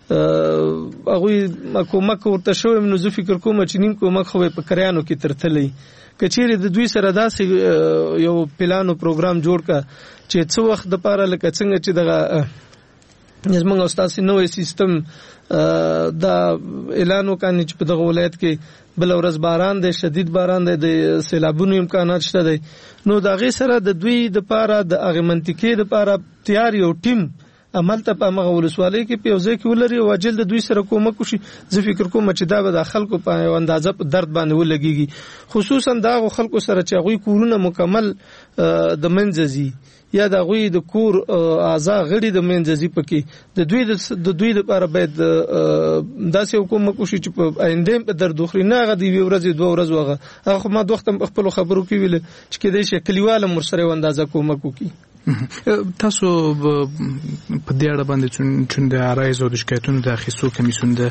هغه کومک ورته شوی نو زه فکر کوم چې نیم کومک خو په کریانو کې ترتلې کچېره د دوی سره داسې یو پلان او پروګرام جوړ کا چې څو وخت د پاره لکه څنګه چې دغه زموږ استاد نوې سیستم دا اعلان وکړي چې په دغه ولایت کې بل ورځ باران دی، شدید باران دی، د سیلابونو امکانات شته دي، نو دا غي سره د دوی د پاره د هغه منطقې د پاره تیار یو ټیم عمل ته په مغه ولسوالۍ کې په ځای کې ولري او اجل د دوی سره کومک وشي. زه فکر کوم چې دا به د خلکو په اندازه په درد باندې ولګيږي، خصوصا دا خلکو سره چې غوي کورونه مکمل د منځزي یا د غوي د کور اعضاء غړي د منځزي پکې د دوی د دوی لپاره باید داسې کومک وشي چې په آینده په درد خوري نه غو دی ورځ دوه ورځ وغه هغه ما دوه وخت خپل خبرو کې ویل چې کېدای شي کلیواله مر سره اندازه کومک وکړي. تاسو په دې اړه باندې چې د عرایز او د شکایتونو د اخیستو کمیسیون د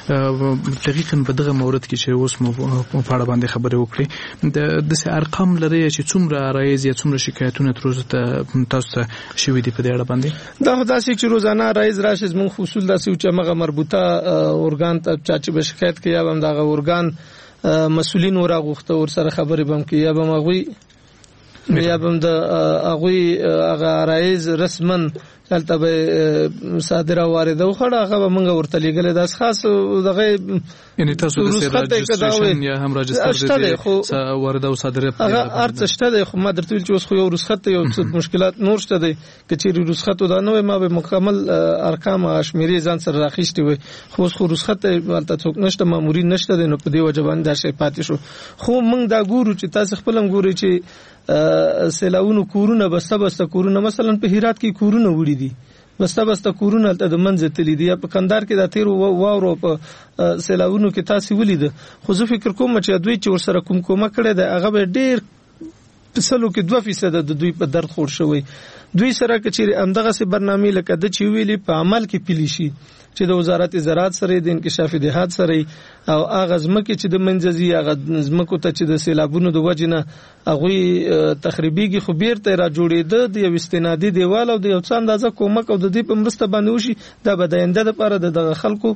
دقیقاً په دغه مورد کې چې اوس مو په اړه باندې خبرې وکړي د داسې ارقام لري چې څومره عرایز یا څومره شکایتونه تر اوسه تاسو ته شوي دي په دې اړه باندې؟ دا داسې چې روزانه عرایز راشي زموږ خصوص داسې چې هغه مربوطه اورګان ته چې به شکایت کوي یا هم دغه اورګان مسؤلین ورغوخته ور سره خبرې بم کوي یا به مغوي یا بم د هغه هغه رئیس رسمن دلته به صادره وارده وخړه هغه موږ ورته لګل د خاص دغه یعنی تاسو د رجستریشن یا هم رجستر دي وارده او صادره هغه ارڅشته د خو ما درته ویل چې اوس خو یو رخصت یو مشکلات نور شته دي کچېری رخصت دا نو ما به مکمل ارقام شمیرې ځان سره راخښتي وي خو اوس خو رخصت ولته څوک نشته مامورین نشته نو په دې وجبان دا شی پاتې شو. خو موږ دا ګورو چې تاسو خپلم ګوري چې سیلاونو کورونه بسته بسته کورونه مثلا په هرات کې کورونه وړي دي بسته بسته کورونه ته د منځ تللی دي په کندهار کې د تیر واورو په سیلاونو کې تاسو ولید خو زه فکر کوم چې دوی چې ورسره کوم کومه کړي ده هغه به ډیر په سلو کې دوه فیصد د دوی په درد خور شوی. دوی سره کچېری اندغه سي برنامه لکه د چی ویلي په عمل کې پلی شي چې د وزارت زراعت سره د انکشاف دهات سره او هغه ځمکه چې د منځزي هغه ځمکو ته چې د سیلابونو د وجنه هغه تخریبيږي خو بیرته را جوړېده د یو استنادي دیوال او د یو څه اندازه کومک او د دې په مرسته باندې وشي دا به د انده لپاره د خلکو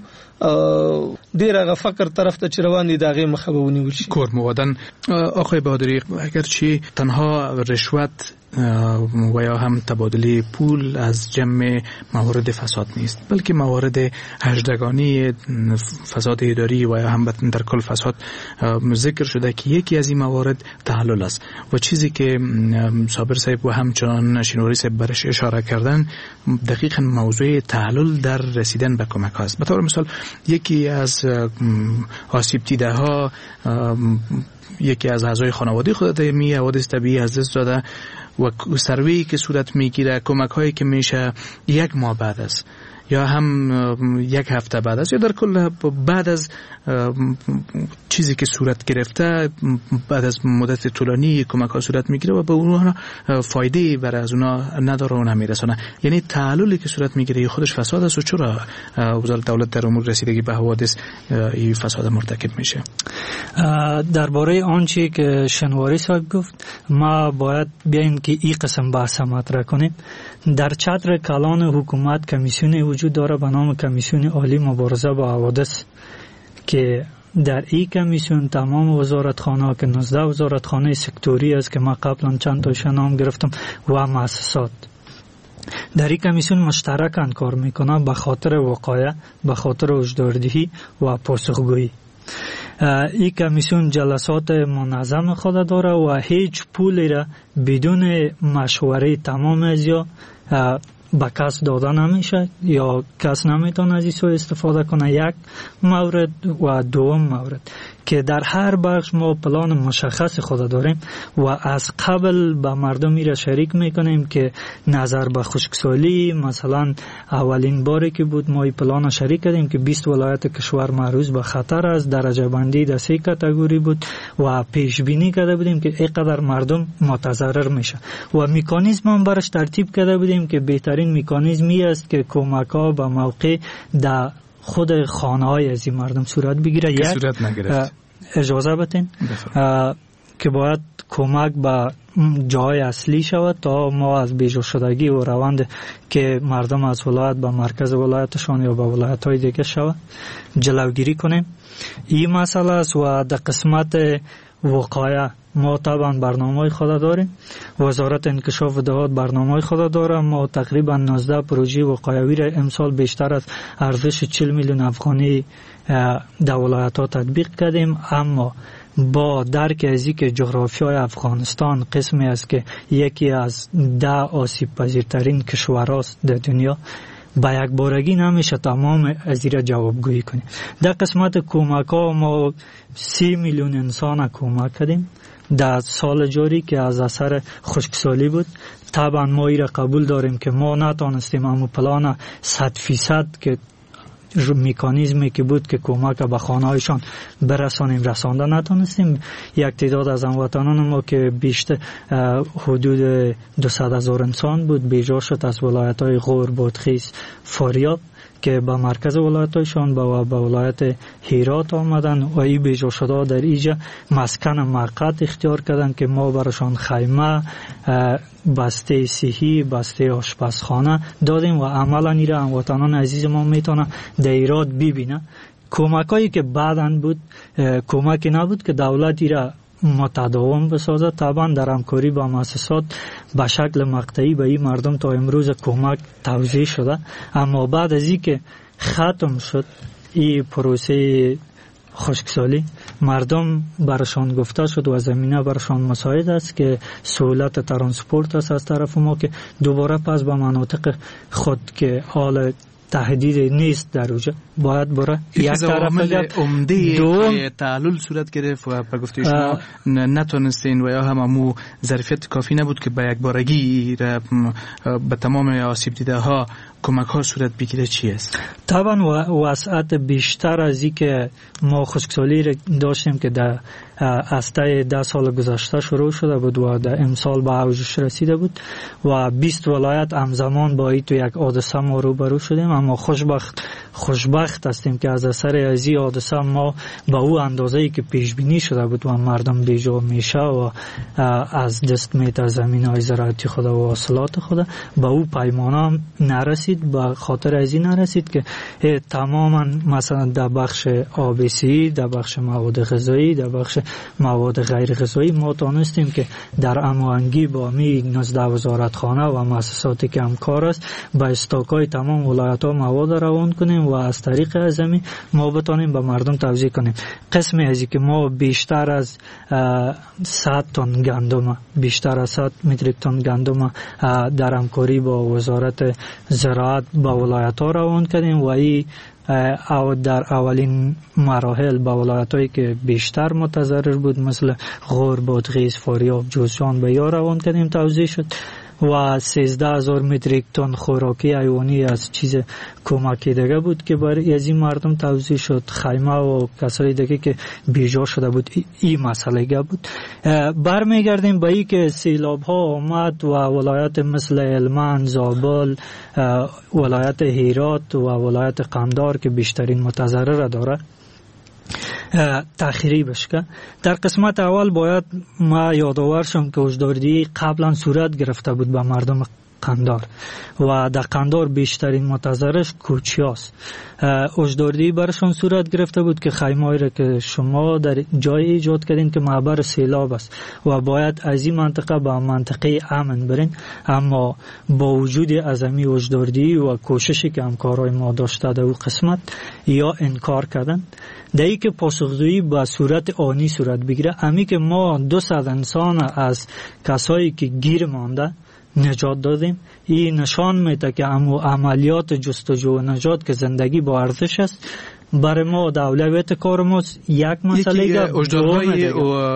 ډیر هغه فقر طرف ته روان دي دغه مخبونی وشي. کور مودن آقای بهادری اگر چی تنها رشوت و یا هم تبادله پول از جمع موارد فساد نیست بلکه موارد هجدگانی فساد اداری و یا هم در کل فساد ذکر شده که یکی از این موارد تحلل است و چیزی که صابر صاحب و همچنان شینوری صاحب برش اشاره کردن دقیقاً موضوع تحلل در رسیدن به کمک هاست. به طور مثال یکی از آسیب دیده ها یکی از اعضای خانواده خود می حوادث طبیعی از دست داده و سروی که صورت میگیره کمک هایی که میشه یک ماه بعد است یا هم یک هفته بعد است یا در کل بعد از چیزی که صورت گرفته بعد از مدت طولانی کمک ها صورت میگیره و به اونها فایده برای از اونها نداره و نمیرسونه. یعنی تعللی که صورت میگیره خودش فساد است و چرا وزارت دولت در امور رسیدگی به حوادث این فساد مرتکب میشه؟ درباره آنچه که شنواری صاحب گفت ما باید بیایم که این قسم بحث مطرح کنیم. در چتر کلان حکومت کمیسیون وجود داره به نام کمیسیون عالی مبارزه با حوادث که در این کمیسیون تمام وزارتخانه که نوزده وزارتخانه سکتوری است که ما قبلا چند تاش نام گرفتم و مؤسسات در این کمیسیون مشترکاً کار میکنن به خاطر وقایع، به خاطر هشداردهی و پاسخگویی. این کمیسیون جلسات منظم خود داره و هیچ پولی را بدون مشوره تمام ازیا به کس داده نمیشه یا کس نمیتونه از این سوی استفاده کنه. یک مورد و دوم مورد که در هر بخش ما پلان مشخص خود داریم و از قبل به مردم میره شریک میکنیم که نظر به خشکسالی مثلا اولین باری که بود ما این پلان شریک کردیم که بیست ولایت کشور معرض به خطر است، درجه بندی در سه کاتگوری بود و پیش بینی کرده بودیم که اینقدر مردم متضرر میشه و مکانیزم هم برش ترتیب کرده بودیم که بهترین مکانیزمی است که کمک ها به موقع در خود خانه های از این مردم صورت بگیره. یک صورت نگرفت. اجازه بتین که باید کمک به جای اصلی شود تا ما از بیجا شدگی و روند که مردم از ولایت به مرکز ولایتشان یا به ولایت های دیگه شود جلوگیری کنیم. این مسئله است و در قسمت وقایع ما طبعا برنامه خود داریم. وزارت انکشاف دهات برنامه خود داره. ما تقریبا نوزده پروژه وقایوی را امسال بیشتر از ارزش چهل میلیون افغانی در ولایت ها تطبیق کردیم، اما با درک از اینکه جغرافیای افغانستان قسمی است که یکی از ده آسیب پذیرترین کشورهاست در دنیا با یک بارگی نمیشه تمام از این را جوابگویی کنیم. در قسمت کمک ها ما سی میلیون انسان کمک کردیم در سال جاری که از اثر خشکسالی بود. طبعا ما این را قبول داریم که ما نتانستیم اما پلان صد فیصد که مکانیزمی که بود که کمک به خانه‌هایشان برسانیم رسانده نتونستیم. یک تعداد از هموطنان ما که بیشتر حدود دویست هزار انسان بود بیجا شد از ولایت‌های غور، بادغیس، فاریاب که به مرکز ولایت‌هایشان با به ولایت هرات آمدن و این بیجا شده در اینجا مسکن موقت اختیار کردن که ما براشان خیمه، بسته صحی، بسته آشپزخانه دادیم و عملا این را هموطنان عزیز ما میتونه در ایراد ببینه. کمکایی که بعداً بود کمکی نبود که دولت این را متداوم بسازه. طبعا در همکاری با مؤسسات به شکل مقطعی به این مردم تا امروز کمک توزیع شده، اما بعد از این که ختم شد این پروسه خشکسالی مردم برشان گفته شد و زمینه برشان مساعد است که سهولت ترانسپورت است از طرف ما که دوباره پس به مناطق خود که حال تهدید نیست در اوجه باید برای یک طرف عمده تعلل صورت گرفت و به گفته شما نتونستین و یا هم امو ظرفیت کافی نبود که به یک بارگی به تمام آسیب دیده ها کمک ها صورت بگیره. چی است؟ طبعا وسعت بیشتر از این که ما خشکسالی داشتیم که در از طی ده سال گذشته شروع شده بود و در امسال به اوجش رسیده بود و بیست ولایت همزمان با این تو یک حادثه ما روبرو شدیم، اما خوشبخت خوشبخت هستیم که از اثر از این حادثه ما به او اندازه‌ای که پیش بینی شده بود و مردم بیجا میشه و از دست میته زمین‌های زراعتی خود و حاصلات خود به او پیمانه نرسید. به خاطر از این نرسید که تماما مثلا در بخش آبی، در بخش مواد غذایی، در بخش مواد غیر غذایی ما تانستیم که در هماهنگی با می نوزده وزارتخانه و مؤسساتی که همکار است به استاکای تمام ولایت‌ها مواد روان کنیم و از طریق ازمی ما بتانیم به مردم توزیع کنیم. قسمی از که ما بیشتر از صد تن گندم بیشتر از صد متریک تن گندم در همکاری با وزارت زراعت به ولایت‌ها روان کردیم و این او در اولین مراحل با ولایت‌هایی که بیشتر متضرر بود مثل غور، بادغیس، فاریاب، جوزجان به یا روان کردیم توزیع شد و سیزده هزار متریک تن خوراکی حیوانی از چیز کمکی دیگه بود که برای از این مردم توزیع شد. خیمه و کسای دیگه که بیجا شده بود این مسئله بود. برمیگردیم به ای که سیلاب ها آمد و ولایت مثل هلمند، زابل، ولایت هرات و ولایت قندهار که بیشترین متضرر داره تخریب بشه. در قسمت اول باید ما یادآور شم که هشداردهی قبلا صورت گرفته بود به مردم قندهار و در قندهار بیشترین متضررش کوچیاست. هشداردهی برشون صورت گرفته بود که خیمه‌ای را که شما در جای ایجاد کردین که معبر سیلاب است و باید از این منطقه به منطقه امن برین، اما با وجود عظمی هشداردهی و کوششی که همکارای ما داشته در اون قسمت یا انکار کردن، دایی که پاسخگویی به صورت آنی صورت بگیره. امی که ما دو صد انسان از کسایی که گیر مانده نجات دادیم، این نشان میده که عملیات جستجو و نجات که زندگی با ارزش است برای ما در اولویت کار ماست. یک مسئله اجدادهای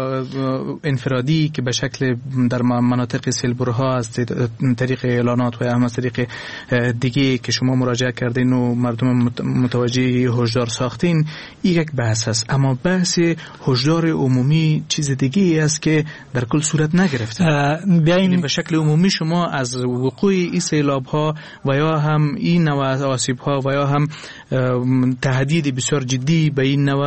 انفرادی که به شکل در مناطق سیلبرها از طریق اعلانات و هم از طریق دیگه که شما مراجعه کردین و مردم متوجه هشدار ساختین، این یک بحث است، اما بحث هشدار عمومی چیز دیگه است که در کل صورت نگرفته. یعنی به شکل عمومی شما از وقوع این سیلاب ها و یا هم این نوع آسیب ها و یا هم تهدید بسیار جدی به این نوع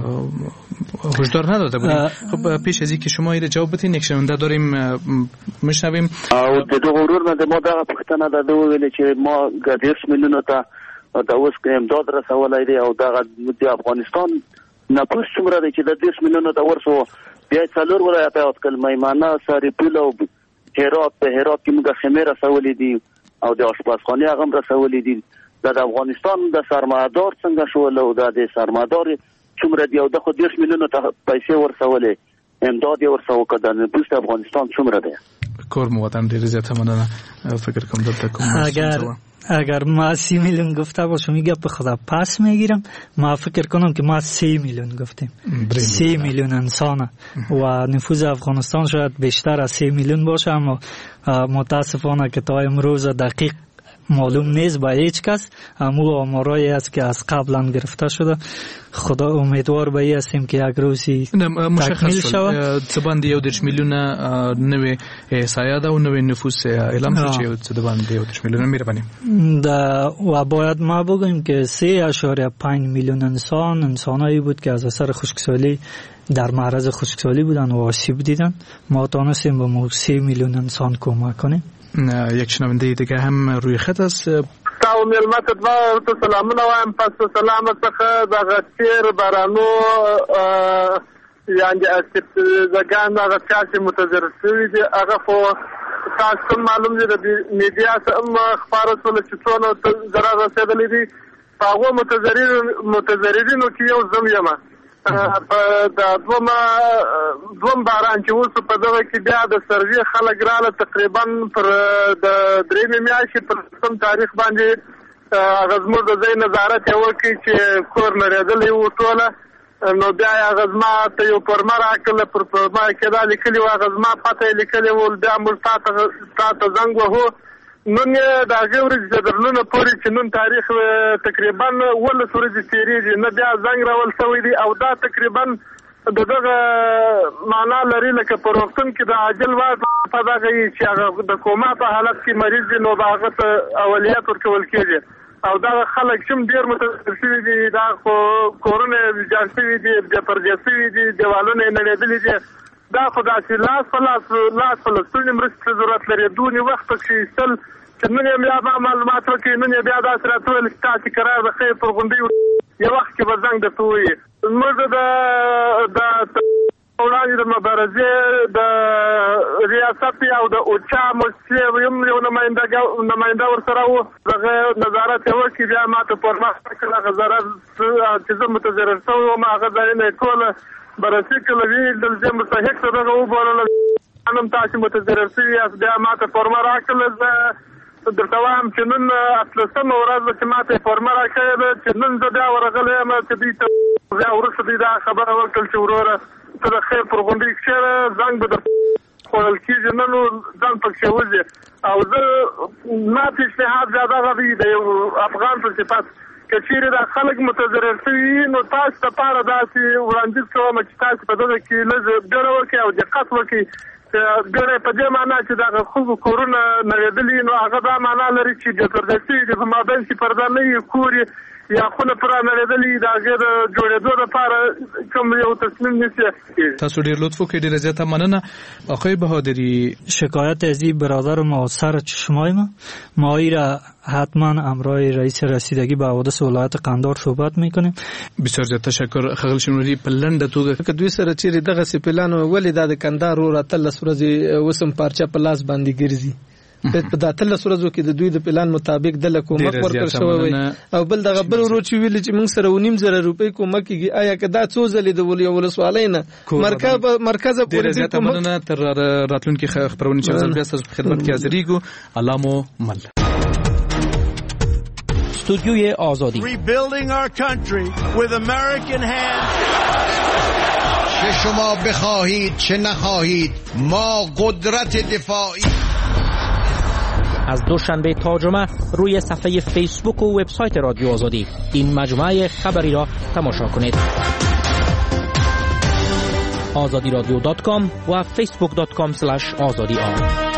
هشدار نداده بودیم. خب پیش از این که شما این جواب بدین، یک شنونده داریم میشنویم. او د دغه ورور نه ما دغه پښتنه د دوه ویل چې ما ګډیس میلیونو ته د اوس کې امداد رسولای دی او دغه د افغانستان نفوس څومره دی چې د دیش میلیونو ته ورسو بیا څلور ولایت او کل میمنه سریپول او هرات په هرات کې موږ خمیر رسولې دي او د آشپزخانه هغه رسولې دي. د افغانستان د سرمایه‌دار څنګه شول او د سرمایه‌دار څومره دی او د خو دیش میلیونو ته پیسې ورسولې امداد یې ورسو کړه. د افغانستان څومره دی؟ کور مو وطن ډیر زیاته مننه. فکر کوم دلته کوم اگر اگر ما سی میلیون گفته باشم میگه به خدا پس میگیرم. ما فکر کنم که ما سی میلیون گفتیم، سی میلیون انسان و نفوذ افغانستان شاید بیشتر از سی میلیون باشه، اما متاسفانه که تا امروز دقیق معلوم نیست با هیچ کس. همو آمارایی است که از قبلا گرفته شده. خدا امیدوار به این هستیم که یک روزی تکمیل شود. څه باندې یو دېرش میلیونه نوې احصایه ده او نوې نفوس اعلام شو چې څه باندې یو دېرش میلیونه مهرباني و باید ما بگوییم که سه اشاریه پنج میلیون انسان انسانایی بود که از اثر خشکسالی در معرض خشکسالی بودن و آسیب دیدن. ما تونستیم به مو سه میلیون انسان کمک کنیم. یک شنونده دیگه هم روی خط است. تاسو ملمت دوا ته سلامونه وایم. پس سلام څخه د غچیر بارانو یعنی اسیب زګان د غچاسي متضرر شوی دی. هغه خو تاسو معلوم دی د میډیا سم خبرونه ټول چې ټول ضرر رسیدلې دي. هغه متضررین متضررینو کې یو زم یم. د دوم دوم باران چې اوس په دغه کې بیا د سروي خلک رااله تقریبا پر د درېمې میاشتې پر سم تاریخ باندې هغه زموږ د ځای نظارت یې وکړي چې کور نړېدلی و ټوله. نو بیا یې هغه زما ته یو پرمه راکړله، پر پرمه کې دا لیکلي و، هغه زما پته یې لیکلې و. بیا موږ تا ته زنګ وهو. نن یې د هغې ورځې د درلونه پورې چې نن تاریخ تقریبا اوولس ورځې تېرېږي، نه بیا زنګ راول شوی دی. او دا تقریبا د دغه معنا لري لکه په روغتون کې د عاجل واک په دغه چې هغه د کوما په حالت کې مریض دی، نو د هغه ته اولیات ورکول کېږي. او دا خلک چې ډېر متاثر شوي دي، دا خو کورونه ویجاړ شوي دي، بېپرده شوي دي، دیوالونه یې نړېدلي دي. دا خو داسې لاس په لاس لاس په لستونې مرستې ضرورت لري. دونې وخت پکې ایستل چې نن یې بیا به معلومات وکړي، نن یې بیا داسې راته ویل چې تاسې قرار د ښې پر غونډۍ یو وخت کې به زنګ درته ووایي. زموږ د وړاندې د مبارزې د ریاست او د اوچا مؤسسې یم یو نماینده ورسره و. دغه نظارت یې وکړي، بیا ما ته پرمخ کړل هغه ضرر چې زه متضرر شوی وم، هغه ځایونه یې ټوله بررسي کړله. ویې د دې مستحق ته دغه وبولله، انم تاسې متضرر شوي یاست. بیا ما ته فورمه راکړله. زه درته وایم چې نن اتلسمه ورځ ده چې ما ته یې فورمه راکړې ده چې نن زه بیا ورغلی یم چې دوی ته بیا وروسته دوی دا خبره وکړل چې وروره ته د خیر پر غونډۍ کښېنه، زنګ به در خوړل کېږي، نن ځان پکښې وځي. او زه ما پیشنهاد زیاده غوي د یو افغان په صفت که چیرې دا خلک متضرر شوي نو تاسو لپاره داسې وړاندیز کوم چې تاسو په دغه کې لږ ډېر وکړئ او دقت وکړئ ډېر په دې معنا چې دغه ښځو کورونه نړېدلي نو هغه دا معنا لري چې ډېپردسي د په مابین کې پرده نه وي کور یا خونه پوره نړېدلي د هغې د جوړېدو لپاره کوم یو تصمیم نیسي. تاسو ډېر لطف وکړئ، ډېره زیاته مننه. آقای بهادری، شکایت از این برادر معاصر چشمای ما ما ای را حتما امرای رئیس رسیدگی به حوادث ولایت قندهار صحبت میکنیم. بسیار زیات تشکر. خغل شنوری په لنډه توګه که دوی سره چیرې دغه سي پلان ولې د قندهار ور اتلس ورځې وسم پارچه په لاس باندې ګرځي په داتل سورزو کې د دوی د پلان مطابق د حکومت ورکړ شوی او بل دغه بل ورو چې ویل چې موږ سره ونیم زره روپۍ کومک کیږي آیا کدا څو ځلې د ولې ولسوالۍ نه مرکز مرکز پورې د کومه تر راتلونکي خبرونه چې ځل بیا تاسو په خدمت کې حاضرېږو. علامو مل استودیوی آزادی. Rebuilding our country with American hands. چه شما بخواهید چه نخواهید ما قدرت دفاعی. از دوشنبه تا جمعه روی صفحه فیسبوک و وبسایت رادیو آزادی این مجموعه خبری را تماشا کنید. آزادی رادیو دات کام و فیسبوک دات کام اسلش آزادی آن.